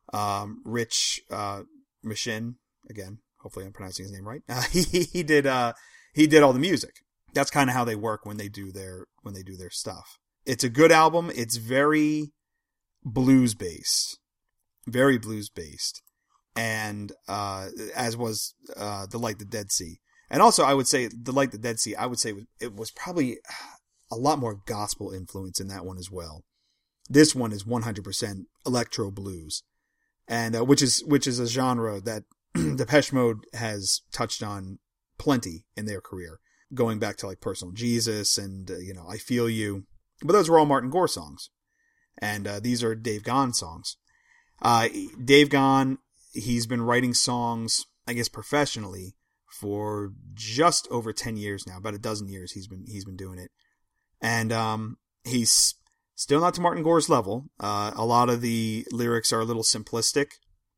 Rich Machin, again, hopefully I'm pronouncing his name right. He did all the music. That's kind of how they work when they do their stuff. It's a good album. It's very blues based. Very blues based, and as was The Light, the Dead Sea. And also, I would say The Light, the Dead Sea, I would say it was probably a lot more gospel influence in that one as well. This one is 100% electro blues, and which is a genre that Depeche Mode has touched on plenty in their career, going back to like Personal Jesus and I Feel You. But those were all Martin Gore songs, and these are Dave Gahan songs. Dave Gahan, he's been writing songs, I guess, professionally for just over 10 years now. About a dozen years he's been doing it. And he's still not to Martin Gore's level. A lot of the lyrics are a little simplistic.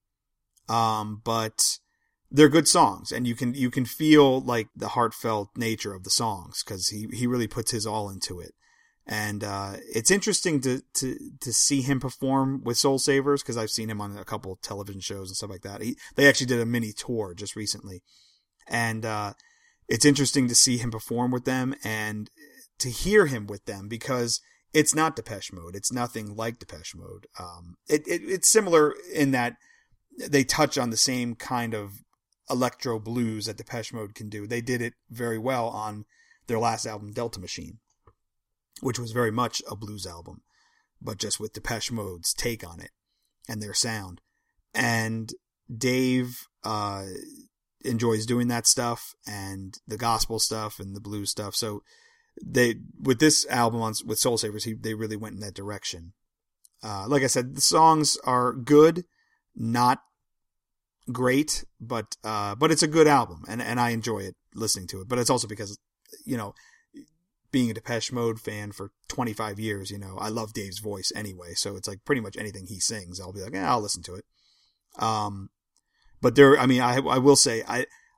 But they're good songs, and you can feel like the heartfelt nature of the songs, because he really puts his all into it. And it's interesting to see him perform with Soul Savers, because I've seen him on a couple of television shows and stuff like that. They actually did a mini tour just recently. And it's interesting to see him perform with them and to hear him with them, because it's not Depeche Mode. It's nothing like Depeche Mode. It's similar in that they touch on the same kind of electro blues that Depeche Mode can do. They did it very well on their last album, Delta Machine, which was very much a blues album, but just with Depeche Mode's take on it and their sound. And Dave enjoys doing that stuff and the gospel stuff and the blues stuff. So with this album with Soul Savers, they really went in that direction. Like I said, the songs are good, not great, but it's a good album, and I enjoy it, listening to it. But it's also because, being a Depeche Mode fan for 25 years, I love Dave's voice anyway. So it's like pretty much anything he sings, I'll be like, I'll listen to it. But I will say,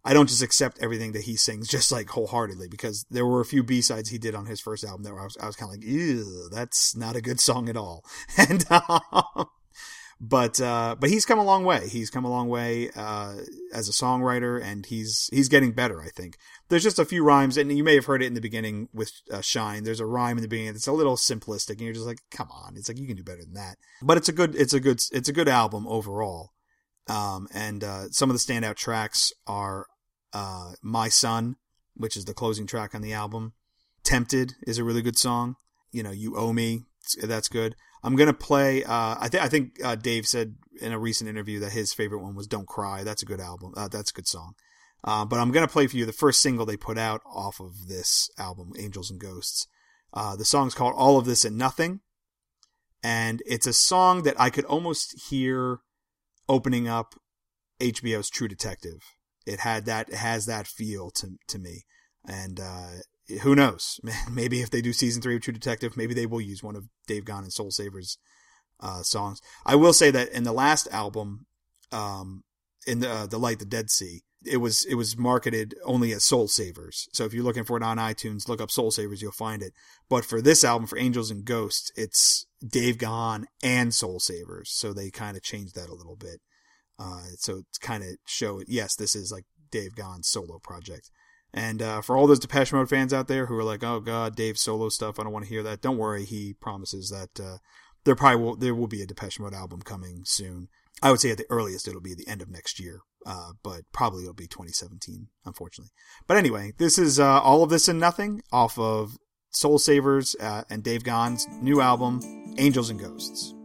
I don't just accept everything that he sings just like wholeheartedly, because there were a few B-sides he did on his first album that I was kind of like, ew, that's not a good song at all. And, but he's come a long way. He's come a long way, as a songwriter, and he's getting better, I think. There's just a few rhymes, and you may have heard it in the beginning with Shine. There's a rhyme in the beginning that's a little simplistic, and you're just like, come on. It's like, you can do better than that. But it's a good album overall. And some of the standout tracks are, My Son, which is the closing track on the album. Tempted is a really good song. You Owe Me. That's good. I'm going to play, I think Dave said in a recent interview that his favorite one was Don't Cry. That's a good album. That's a good song. But I'm going to play for you the first single they put out off of this album, Angels and Ghosts. The song's called All of This and Nothing. And it's a song that I could almost hear opening up HBO's True Detective. It has that feel to me. And, who knows? Maybe if they do season 3 of True Detective, maybe they will use one of Dave Gahan and Soul Saver's songs. I will say that in the last album, in the Light the Dead Sea, it was marketed only as Soul Savers. So if you're looking for it on iTunes, look up Soul Savers, you'll find it. But for this album, for Angels and Ghosts, it's Dave Gahan and Soul Savers. So they kind of changed that a little bit. So it's kind of show it. Yes, this is like Dave Gahan's solo project. And for all those Depeche Mode fans out there who are like, oh God, Dave's solo stuff, I don't want to hear that. Don't worry. He promises that there will be a Depeche Mode album coming soon. I would say at the earliest it'll be the end of next year, but probably it'll be 2017, unfortunately. But anyway, this is All of This and Nothing off of Soul Savers and Dave Gahan's new album, Angels and Ghosts.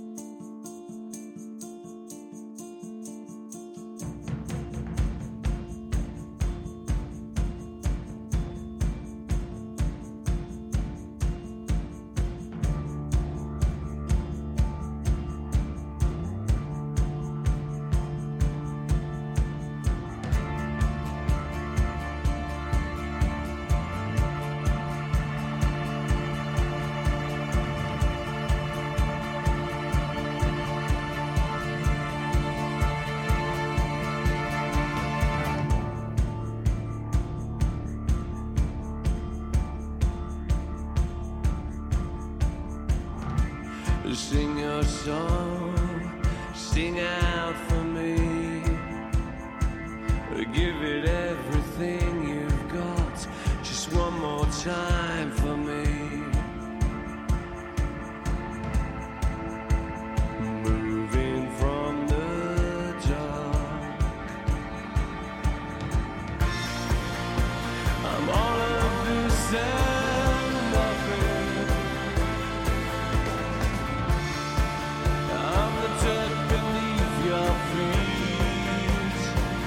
Sing your song, sing out for me. Give it everything you've got, just one more time for me. Moving from the dark, I'm all of this and nothing. I'm the dirt beneath your feet.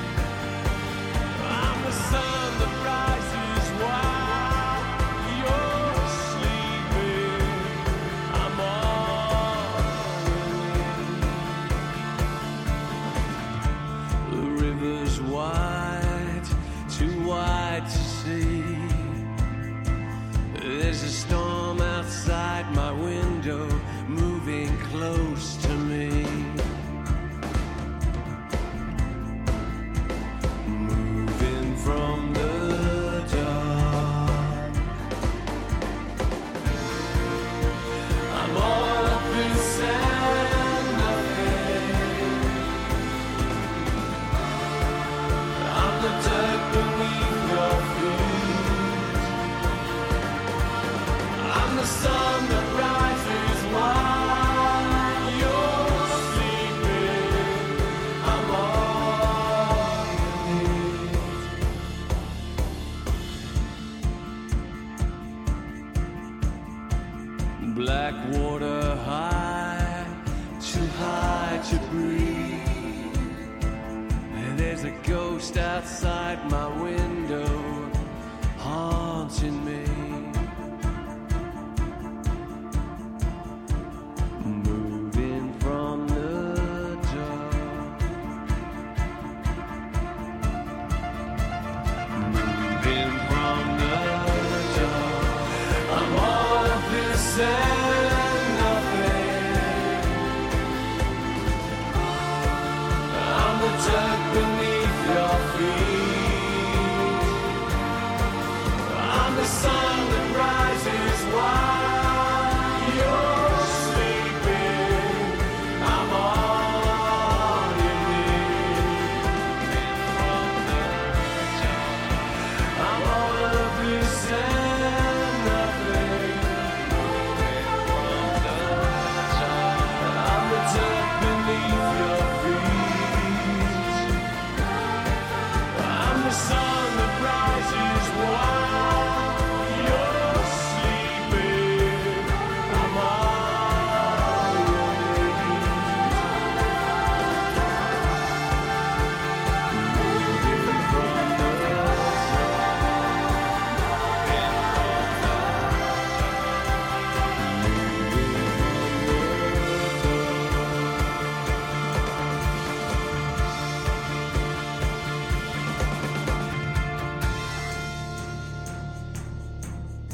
I'm the sun that rises while you're sleeping. I'm all in. The river's wide, too wide to see. There's a storm outside my window, moving close to me. Moving from the dark, I'm all of this and nothing. I'm the dirt beneath your feet. I'm the sun that rises while you're sleeping. I'm all you need. Black water too high to breathe. And there's a ghost outside my window, haunting me. Moving from the dark, moving from the dark. I'm all of this and nothing. I'm the dirt beneath your feet.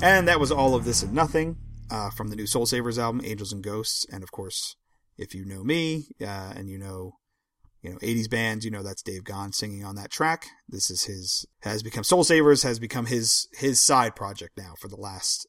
And that was All of This and Nothing from the new Soul Savers album, Angels and Ghosts. And of course, if you know me and you know 80s bands, you know that's Dave Gahan singing on that track. This is has become Soul Savers, has become his side project now for the last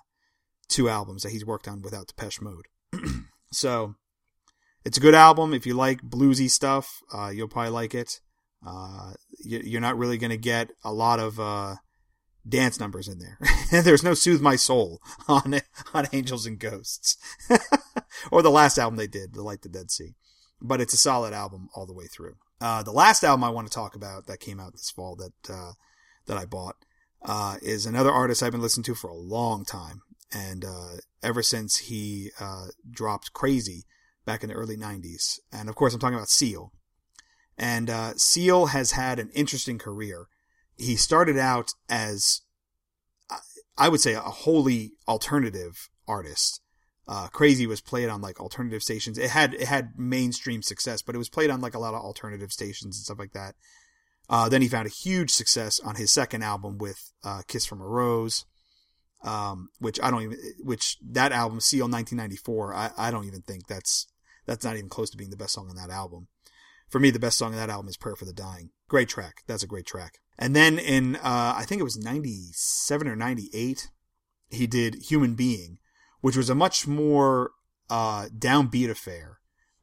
2 albums that he's worked on without Depeche Mode. So it's a good album. If you like bluesy stuff, you'll probably like it. You're not really going to get a lot of dance numbers in there. There's no Soothe My Soul on Angels and Ghosts. Or the last album they did, The Light the Dead Sea. But it's a solid album all the way through. The last album I want to talk about that came out this fall that I bought is another artist I've been listening to for a long time. And ever since he dropped Crazy back in the early 90s. And of course I'm talking about Seal. And Seal has had an interesting career. He started out as, I would say, a wholly alternative artist. Crazy was played on like alternative stations. It had mainstream success, but it was played on like a lot of alternative stations and stuff like that. Then he found a huge success on his second album with Kiss from a Rose, which that album, Seal 1994, I don't even think that's not even close to being the best song on that album. For me, the best song on that album is Prayer for the Dying. Great track. That's a great track. And then in, I think it was 97 or 98, he did Human Being, which was a much more downbeat affair.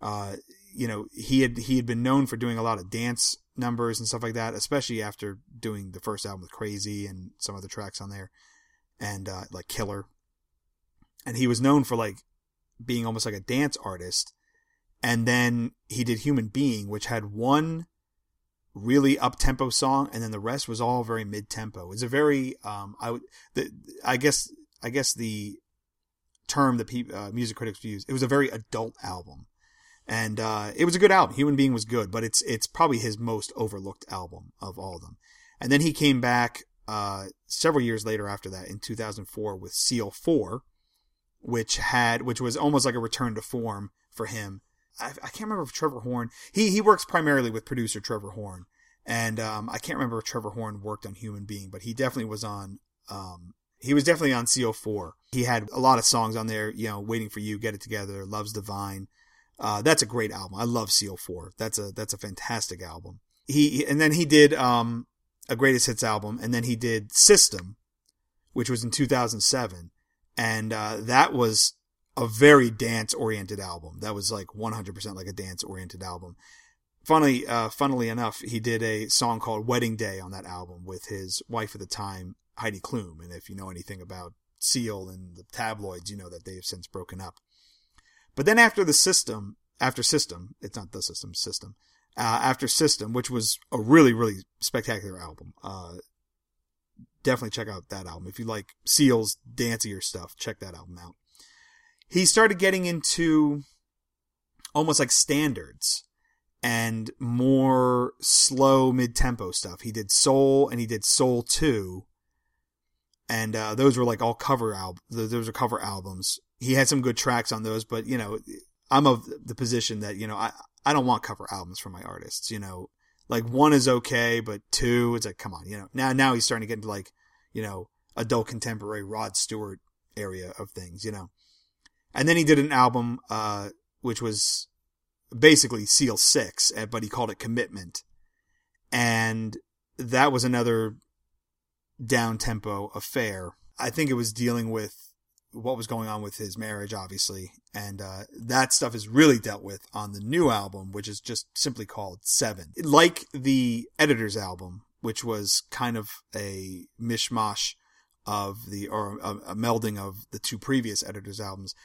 He had been known for doing a lot of dance numbers and stuff like that, especially after doing the first album with Crazy and some other tracks on there, and like Killer. And he was known for like being almost like a dance artist. And then he did Human Being, which had one really up-tempo song, and then the rest was all very mid-tempo. It's a very I guess the term that music critics use, it was a very adult album, and it was a good album. Human Being was good, but it's probably his most overlooked album of all of them. And then he came back several years later after that in 2004 with Seal 4, which was almost like a return to form for him. I can't remember if Trevor Horn, he works primarily with producer Trevor Horn, and I can't remember if Trevor Horn worked on Human Being, but he definitely was on Seal 4. He had a lot of songs on there, Waiting for You, Get It Together, Love's Divine. That's a great album. I love Seal 4. That's a fantastic album. And then he did a Greatest Hits album, and then he did System, which was in 2007, and that was a very dance-oriented album. That was like 100% like a dance-oriented album. Funnily enough, he did a song called Wedding Day on that album with his wife at the time, Heidi Klum. And if you know anything about Seal and the tabloids, you know that they have since broken up. But then after System, which was a really, really spectacular album. Definitely check out that album. If you like Seal's dancier stuff, check that album out. He started getting into almost like standards and more slow mid-tempo stuff. He did Soul and he did Soul 2. And those were like all cover albums. Those are cover albums. He had some good tracks on those, but I'm of the position that, I don't want cover albums from my artists, like 1 is okay, but 2, it's like, come on, now he's starting to get into like, adult contemporary Rod Stewart area of things, And then he did an album, which was basically Seal 6, but he called it Commitment. And that was another down-tempo affair. I think it was dealing with what was going on with his marriage, obviously. And that stuff is really dealt with on the new album, which is just simply called 7. Like the Editor's album, which was kind of a mishmash of a melding of the 2 previous Editor's albums.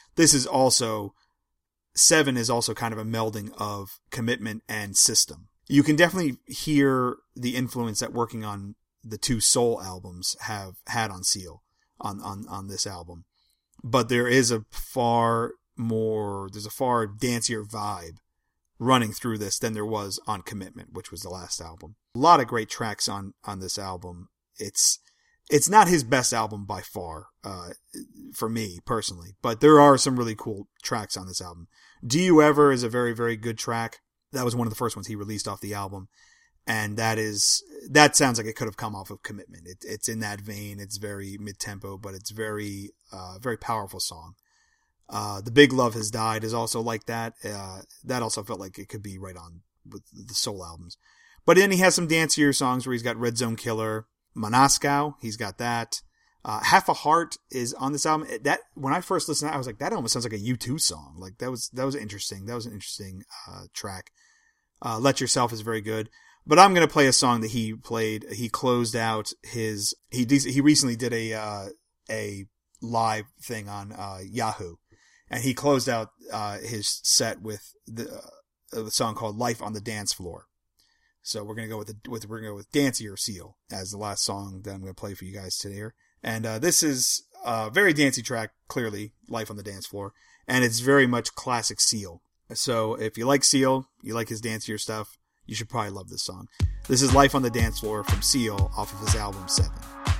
Seven is also kind of a melding of Commitment and System. You can definitely hear the influence that working on the 2 Soul albums have had on Seal on this album. But there is a far dancier vibe running through this than there was on Commitment, which was the last album. A lot of great tracks on this album. It's not his best album by far, for me personally, but there are some really cool tracks on this album. Do You Ever is a very, very good track. That was one of the first ones he released off the album. And that sounds like it could have come off of Commitment. It's in that vein. It's very mid-tempo, but it's very powerful song. The Big Love Has Died is also like that. That also felt like it could be right on with the Soul albums. But then he has some dancier songs where he's got Red Zone Killer, Moscow, he's got that. Half a Heart is on this album. That when I first listened to it, I was like, that almost sounds like a U2 song. Like that was interesting. That was an interesting track. Let Yourself is very good. But I'm going to play a song that he played. He closed out he recently did a live thing on Yahoo, and he closed out his set with the song called Life on the Dance Floor. So we're going to go with Dancier Seal as the last song that I'm going to play for you guys today here. And this is a very dancey track, clearly, Life on the Dance Floor, and it's very much classic Seal. So if you like Seal, you like his dancier stuff, you should probably love this song. This is Life on the Dance Floor from Seal off of his album 7.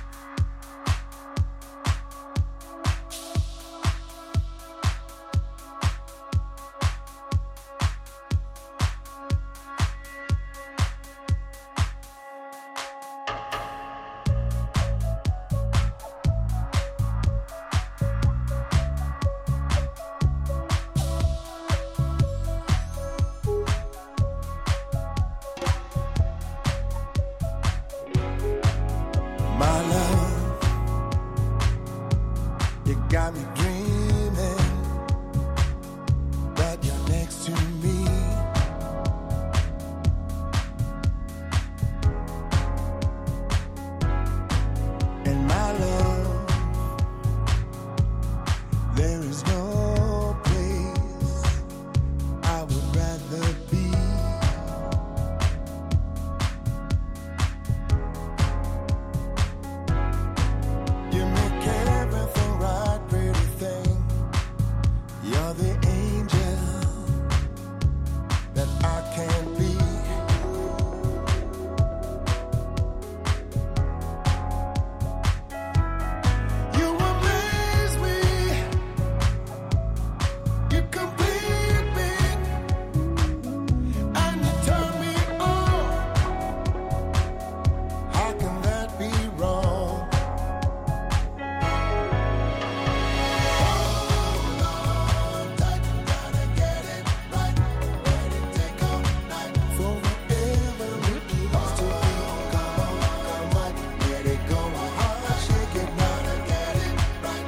My love, you got me dreaming that you're next to me. And my love, there is no place I would rather be. You make everything right, pretty thing. You're the angel that I can't be. You amaze me. You complete me. And you turn me on. How can that be wrong? Hold on tight, gotta get it right. Let it take all night for whatever it used to be. Come on, let it go. Heart shake it, gotta get it right.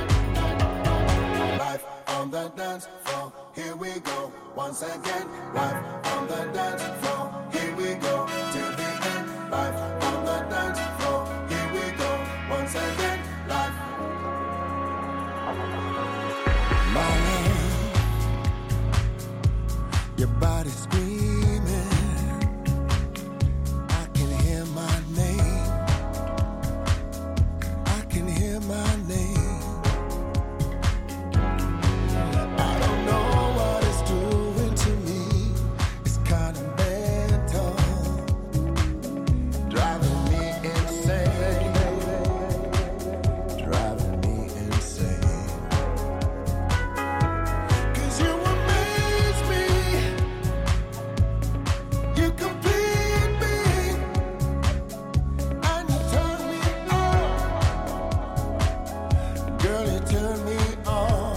Life on the dance floor, here we go. Once again, life on the dance floor, here we go. Till the end, life on the dance floor, here we go. Once again, life. My love, your body screaming. I can hear my name. I can hear my name. I don't know what it's doing to me. It's kind of mental, driving me insane. Driving me insane. 'Cause you amaze me. You complete me. And you turn me on. Girl, you turn me on.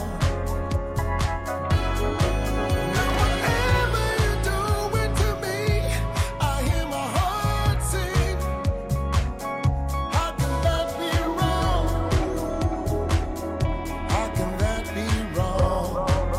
Now whatever you're doing to me, I hear my heart sing. How can that be wrong? How can that be wrong?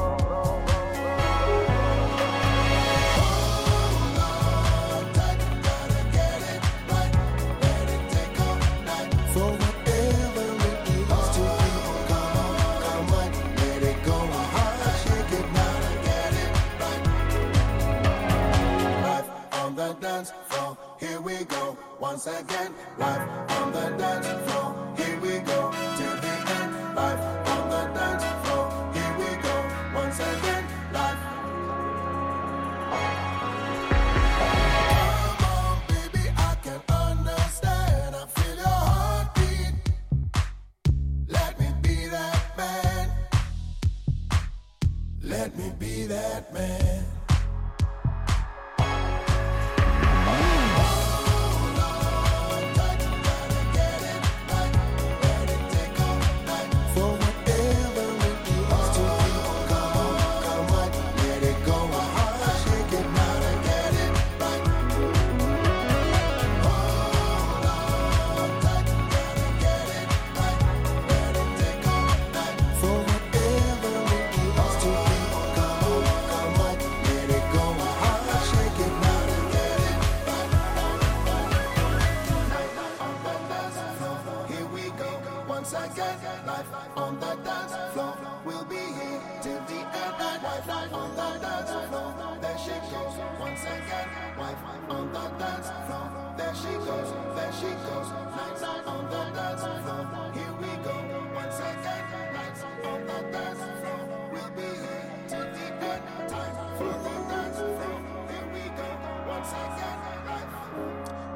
Hold on tight, gotta get it right. Let it take all night for whatever it used to be. Come on, let it go. Heart shake it, gotta get it right. Life on the dance floor, here we go. Once again, life on the dance floor, here we go. Till the end, life on the dance floor, here we go. Once again, life. Come on, baby, I can understand. I feel your heartbeat. Let me be that man. Let me be that man.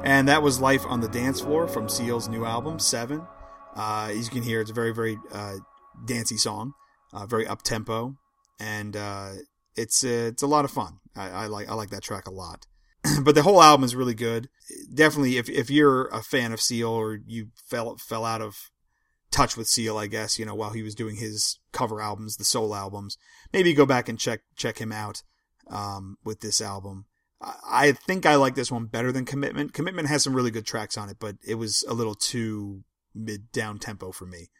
And that was Life on the Dance Floor from Seal's new album, 7. As you can hear, it's a very, very dancey song, very up-tempo, and it's a lot of fun. I like that track a lot. But the whole album is really good. Definitely, if you're a fan of Seal, or you fell out of touch with Seal, I guess, while he was doing his cover albums, the soul albums, maybe go back and check him out with this album. I think I like this one better than Commitment. Commitment has some really good tracks on it, but it was a little too mid-down tempo for me.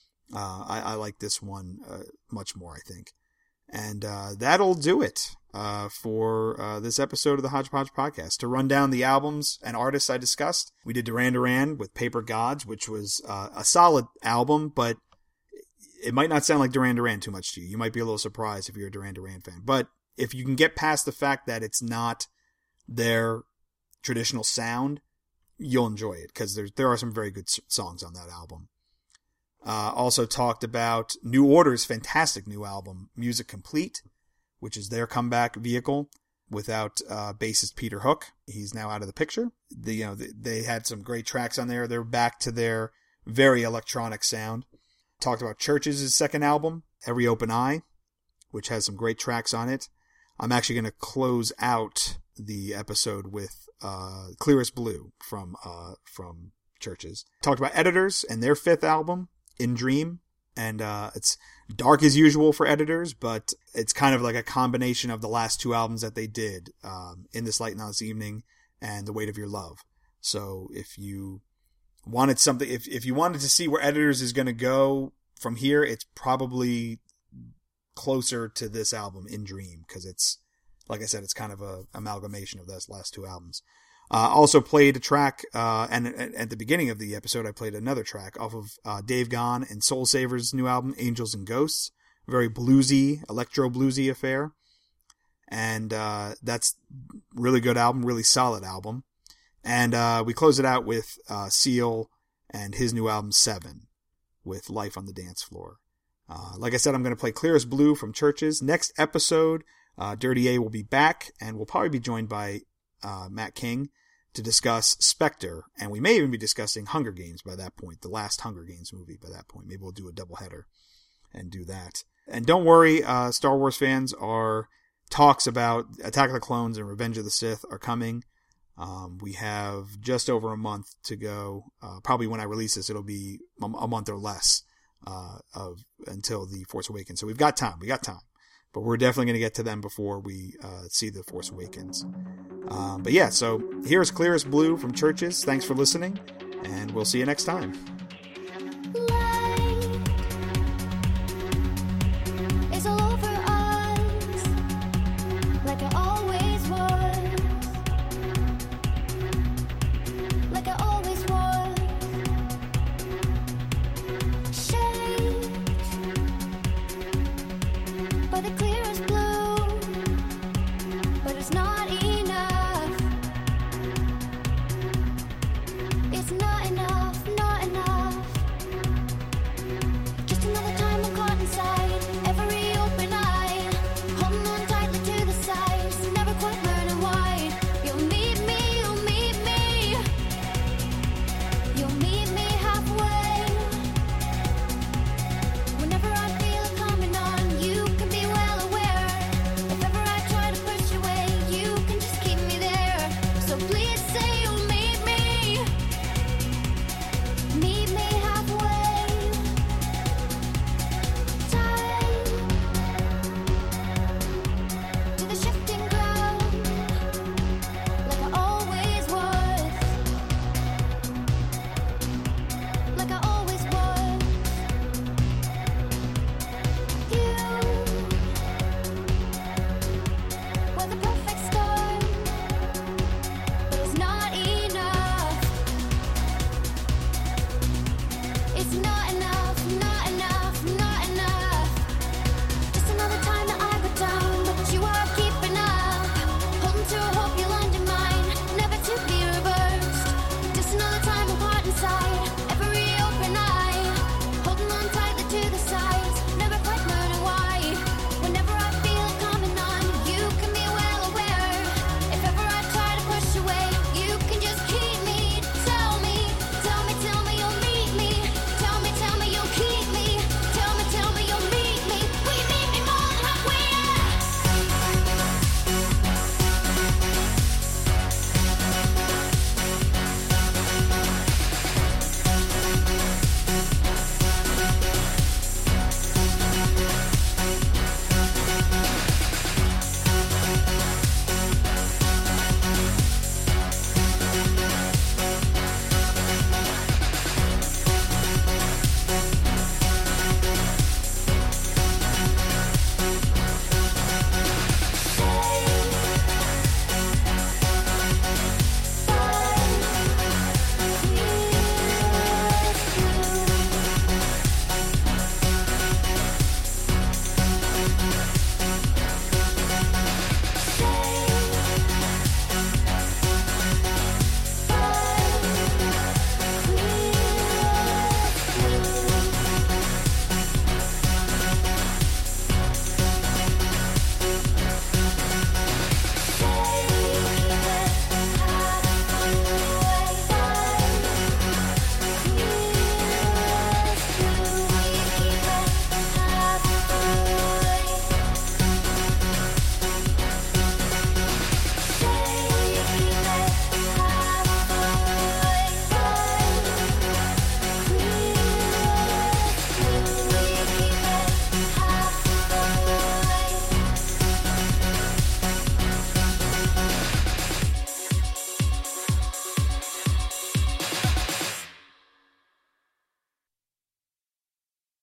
I like this one much more, I think. And that'll do it for this episode of the Hodgepodge Podcast. To run down the albums and artists I discussed, we did Duran Duran with Paper Gods, which was a solid album, but it might not sound like Duran Duran too much to you. You might be a little surprised if you're a Duran Duran fan. But if you can get past the fact that it's not their traditional sound, you'll enjoy it, because there are some very good songs on that album. Also talked about New Order's fantastic new album, Music Complete, which is their comeback vehicle without bassist Peter Hook. He's now out of the picture. They had some great tracks on there. They're back to their very electronic sound. Talked about Churches' second album, Every Open Eye, which has some great tracks on it. I'm actually going to close out the episode with Clearest Blue from Churches. Talked about Editors and their fifth album, In Dream, and it's dark as usual for Editors, but it's kind of like a combination of the last two albums that they did, In This Light and This Evening and The Weight of Your Love. So if you wanted something, if you wanted to see where Editors is going to go from here, it's probably closer to this album, In Dream, because it's, like I said, it's kind of a amalgamation of those last two albums. Also played a track, and at the beginning of the episode, I played another track off of Dave Gahan and Soul Saver's new album, Angels and Ghosts. Very bluesy, electro-bluesy affair. And that's really good album, really solid album. And we close it out with Seal and his new album, 7, with Life on the Dance Floor. Like I said, I'm going to play Clearest Blue from Churches. Next episode, Dirty A will be back, and we'll probably be joined by Matt King to discuss Spectre, and we may even be discussing Hunger Games by that point, the last Hunger Games movie by that point. Maybe we'll do a doubleheader and do that. And don't worry, Star Wars fans, our talks about Attack of the Clones and Revenge of the Sith are coming. We have just over a month to go. Probably when I release this, it'll be a month or less until The Force Awakens. So we got time. But we're definitely going to get to them before we see The Force Awakens. But yeah, so here's Clearest Blue from Churches. Thanks for listening, and we'll see you next time. Light is all over us, like it always was, like it always was. Shaped by the clearest blue, but it's not